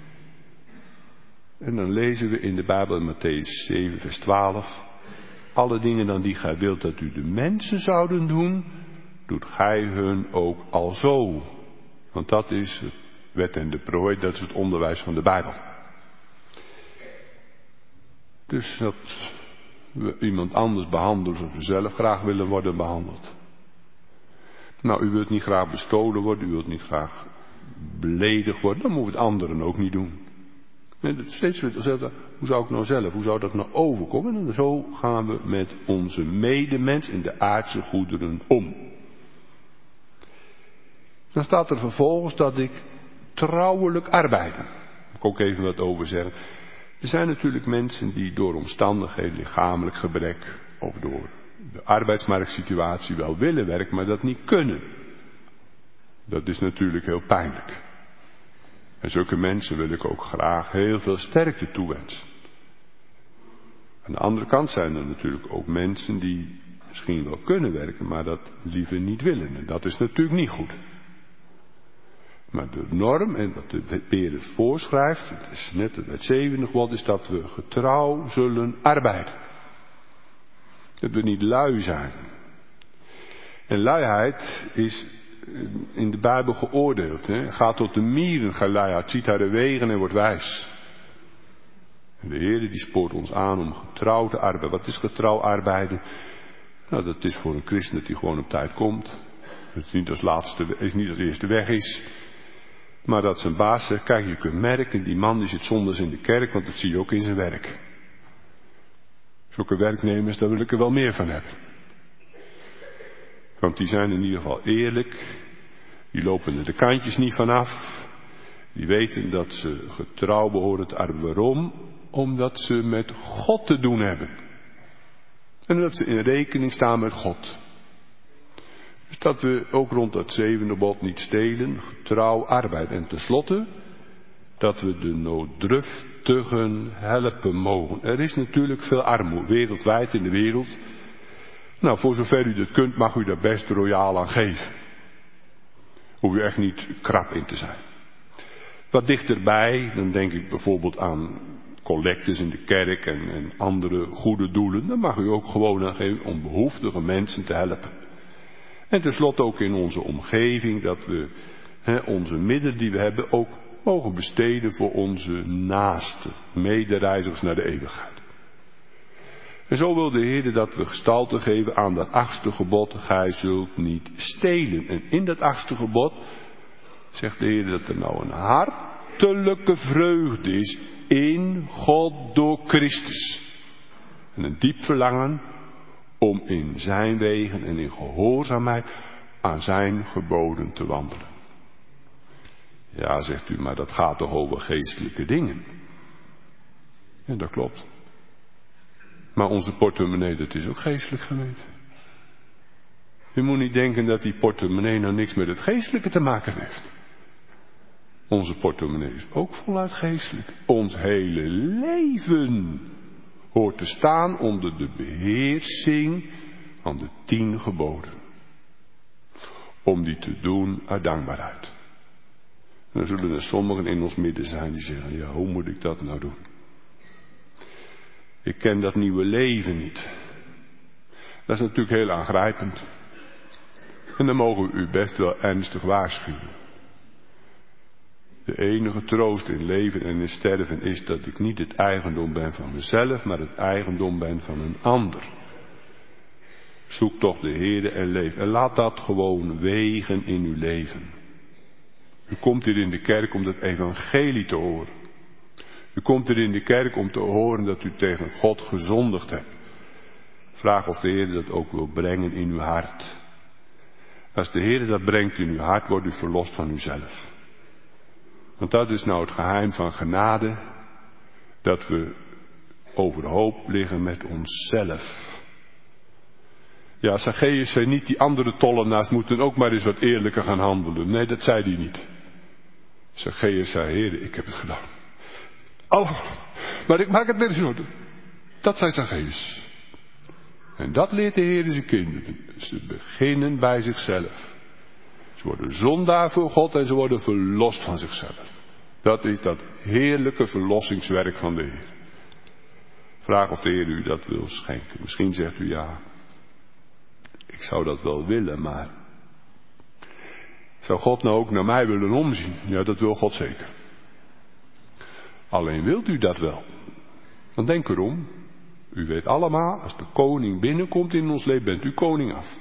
En dan lezen we in de Bijbel in Mattheüs zeven vers twaalf. Alle dingen dan die gij wilt dat u de mensen zouden doen, doet gij hun ook alzo. Want dat is het wet en de profeet, dat is het onderwijs van de Bijbel. Dus dat we iemand anders behandelen zoals we zelf graag willen worden behandeld. Nou, u wilt niet graag bestolen worden, u wilt niet graag beledigd worden, dan moet het anderen ook niet doen. En steeds weer hetzelfde, hoe zou ik nou zelf, hoe zou dat nou overkomen? En zo gaan we met onze medemens in de aardse goederen om. Dan staat er vervolgens dat ik trouwelijk arbeid. Daar moet ik ook even wat over zeggen. Er zijn natuurlijk mensen die door omstandigheden, lichamelijk gebrek of door de arbeidsmarktsituatie wel willen werken, maar dat niet kunnen. Dat is natuurlijk heel pijnlijk. En zulke mensen wil ik ook graag heel veel sterkte toewensen. Aan de andere kant zijn er natuurlijk ook mensen die misschien wel kunnen werken, maar dat liever niet willen. En dat is natuurlijk niet goed. Maar de norm en wat de Heer het voorschrijft, het is net het zevende gebod, is dat we getrouw zullen arbeiden. Dat we niet lui zijn. En luiheid is in de Bijbel geoordeeld. Hè? Ga tot de mieren, ga luiheid, ziet haar de wegen en wordt wijs. En de Heer die spoort ons aan om getrouw te arbeiden. Wat is getrouw arbeiden? Nou, dat is voor een christen dat hij gewoon op tijd komt. Dat is niet als laatste, is niet als eerste weg is. Maar dat zijn baas zegt, kijk, je kunt merken, die man die zit zondags in de kerk, want dat zie je ook in zijn werk. Zulke werknemers, daar wil ik er wel meer van hebben. Want die zijn in ieder geval eerlijk. Die lopen er de kantjes niet vanaf. Die weten dat ze getrouw behoren te arbeiden. Waarom? Omdat ze met God te doen hebben. En dat ze in rekening staan met God. Dus dat we ook rond dat zevende bod niet stelen, getrouw arbeiden. En tenslotte, dat we de nooddruftigen helpen mogen. Er is natuurlijk veel armoede, wereldwijd in de wereld. Nou, voor zover u dat kunt, mag u daar best royaal aan geven. Hoef u echt niet krap in te zijn. Wat dichterbij, dan denk ik bijvoorbeeld aan collectes in de kerk en, en andere goede doelen. Dan mag u ook gewoon aan geven om behoeftige mensen te helpen. En tenslotte ook in onze omgeving, dat we he, onze middelen die we hebben ook mogen besteden voor onze naasten, medereizigers naar de eeuwigheid. En zo wil de Heer dat we gestalte geven aan dat achtste gebod, gij zult niet stelen. En in dat achtste gebod zegt de Heer dat er nou een hartelijke vreugde is in God door Christus. En een diep verlangen om in zijn wegen en in gehoorzaamheid aan zijn geboden te wandelen. Ja, zegt u, maar dat gaat toch over geestelijke dingen? En dat klopt. Maar onze portemonnee, dat is ook geestelijk gemeente. U moet niet denken dat die portemonnee nou niks met het geestelijke te maken heeft. Onze portemonnee is ook voluit geestelijk. Ons hele leven hoort te staan onder de beheersing van de tien geboden. Om die te doen uit dankbaarheid. En dan zullen er sommigen in ons midden zijn die zeggen, ja, hoe moet ik dat nou doen? Ik ken dat nieuwe leven niet. Dat is natuurlijk heel aangrijpend. En dan mogen we u best wel ernstig waarschuwen. De enige troost in leven en in sterven is dat ik niet het eigendom ben van mezelf, maar het eigendom ben van een ander. Zoek toch de Heere en leef. En laat dat gewoon wegen in uw leven. U komt hier in de kerk om dat evangelie te horen. U komt hier in de kerk om te horen dat u tegen God gezondigd hebt. Vraag of de Heer dat ook wil brengen in uw hart. Als de Heer dat brengt in uw hart, wordt u verlost van uzelf. Want dat is nou het geheim van genade. Dat we overhoop liggen met onszelf. Ja, Zacchaeus zei niet, die andere tollenaars moeten ook maar eens wat eerlijker gaan handelen. Nee, dat zei hij niet. Zacchaeus zei, Heer, ik heb het gedaan. Allemaal. Maar ik maak het weer zo. Dat zei Zacchaeus. En dat leert de Heer zijn kinderen. Ze beginnen bij zichzelf. Ze worden zondaar voor God en ze worden verlost van zichzelf. Dat is dat heerlijke verlossingswerk van de Heer. Vraag of de Heer u dat wil schenken. Misschien zegt u ja, ik zou dat wel willen, maar zou God nou ook naar mij willen omzien? Ja, dat wil God zeker. Alleen wilt u dat wel? Want denk erom, u weet allemaal, als de koning binnenkomt in ons leven, bent u koning af.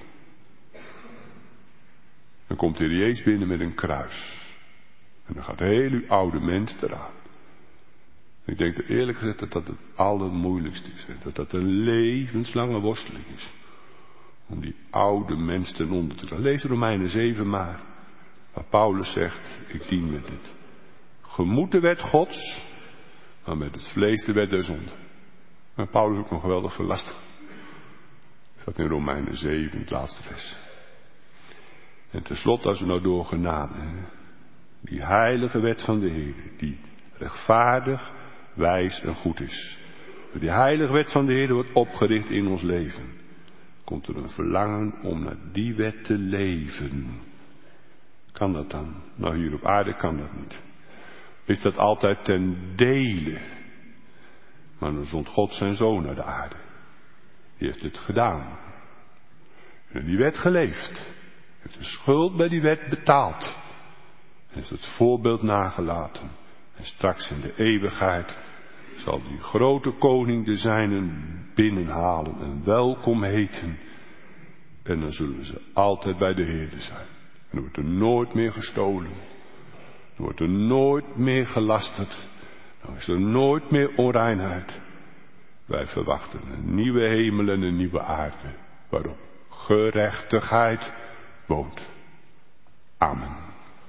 Dan komt de Heer Jezus binnen met een kruis. En dan gaat heel uw oude mens eraan. Ik denk er eerlijk gezegd dat dat het allermoeilijkste is. Dat dat een levenslange worsteling is. Om die oude mens ten onder te gaan. Lees Romeinen zeven maar. Waar Paulus zegt, ik dien met het gemoed de wet Gods, maar met het vlees de wet der zonde. Maar Paulus is ook nog geweldig verlastig. Dat in Romeinen zeven, het laatste vers. En tenslotte, als we nou door genade, die heilige wet van de Heer, die rechtvaardig, wijs en goed is. Die heilige wet van de Heer wordt opgericht in ons leven. Komt er een verlangen om naar die wet te leven. Kan dat dan? Nou, hier op aarde kan dat niet. Is dat altijd ten dele. Maar dan zond God zijn zoon naar de aarde. Die heeft het gedaan. En die wet geleefd. Heeft de schuld bij die wet betaald. En heeft het voorbeeld nagelaten. En straks in de eeuwigheid zal die grote koning de zijnen binnenhalen en welkom heten. En dan zullen ze altijd bij de Heer zijn. En dan wordt er nooit meer gestolen. Dan wordt er nooit meer gelasterd. Dan is er nooit meer onreinheid. Wij verwachten een nieuwe hemel en een nieuwe aarde. Waarop gerechtigheid woont. Amen.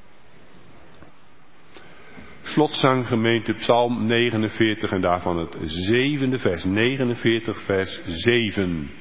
Slotzang gemeente Psalm negenenveertig en daarvan het zevende vers. negenenveertig vers zeven.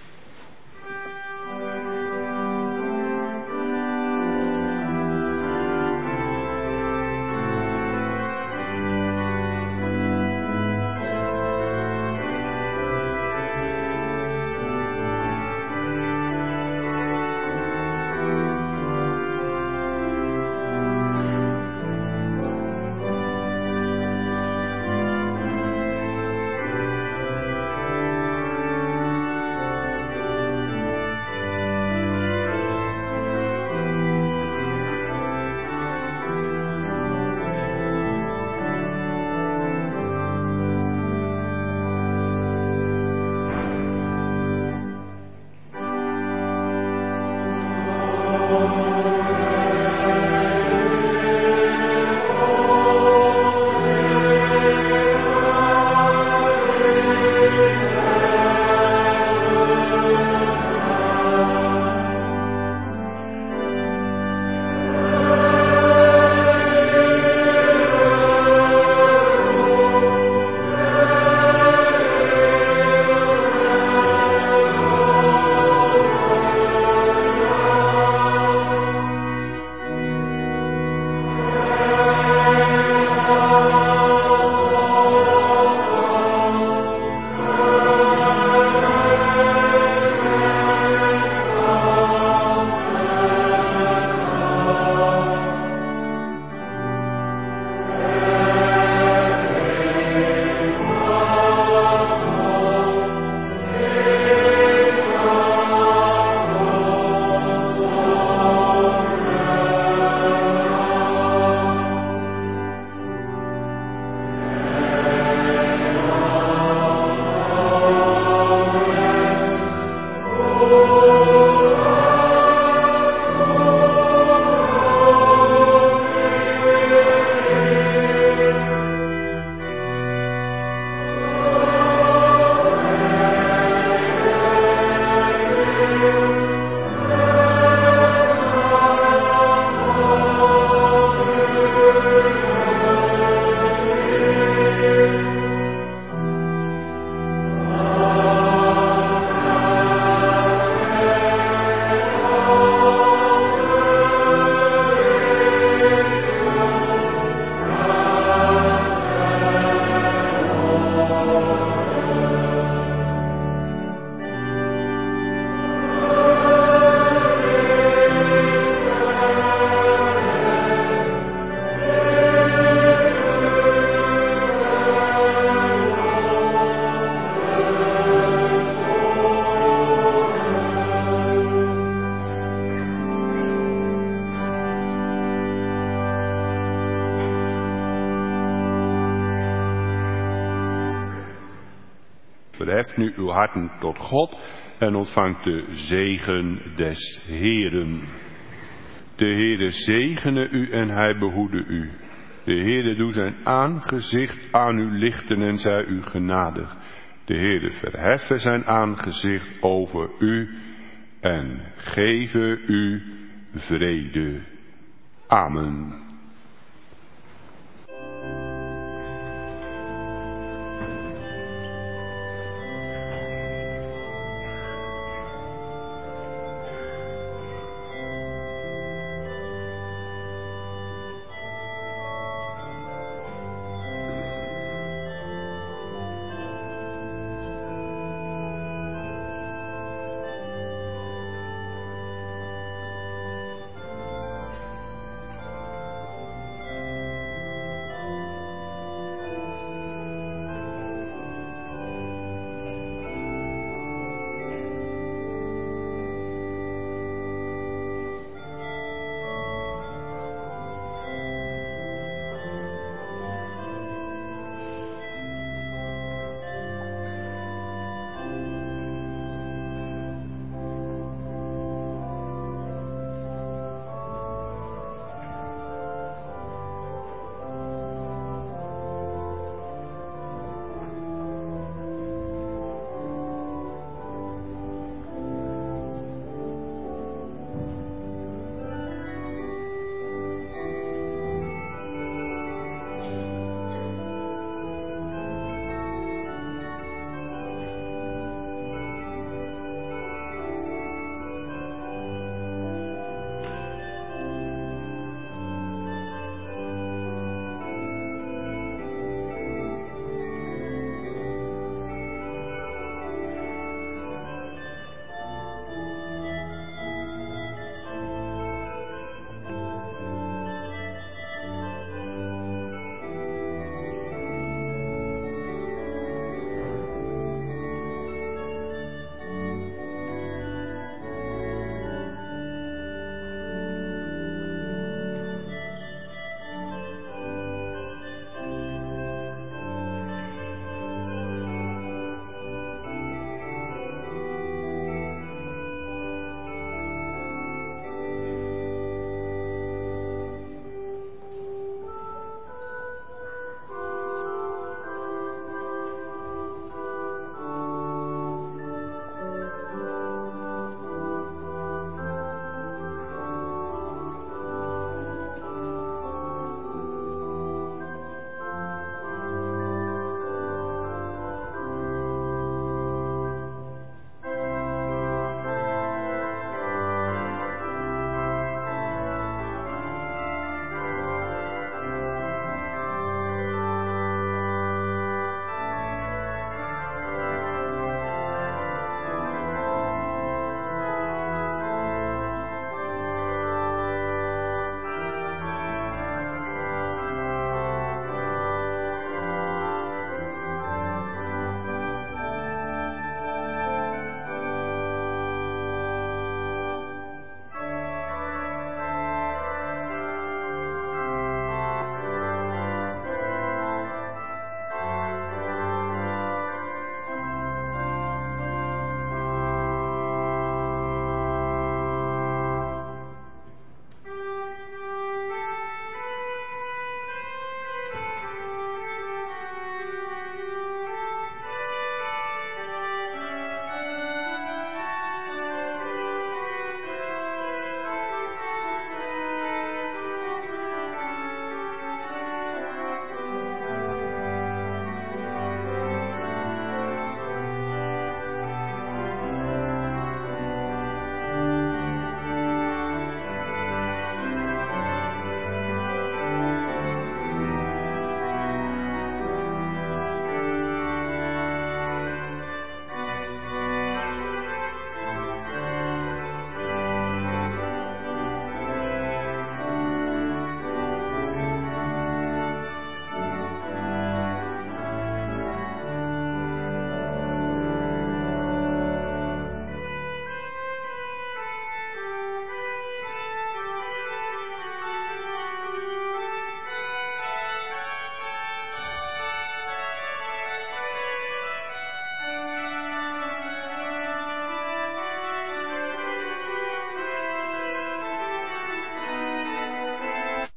Verheft nu uw harten tot God en ontvangt de zegen des Heeren. De Heere zegene u en hij behoede u. De Heere doe zijn aangezicht aan u lichten en zij u genadig. De Heere verheffe zijn aangezicht over u en geven u vrede. Amen.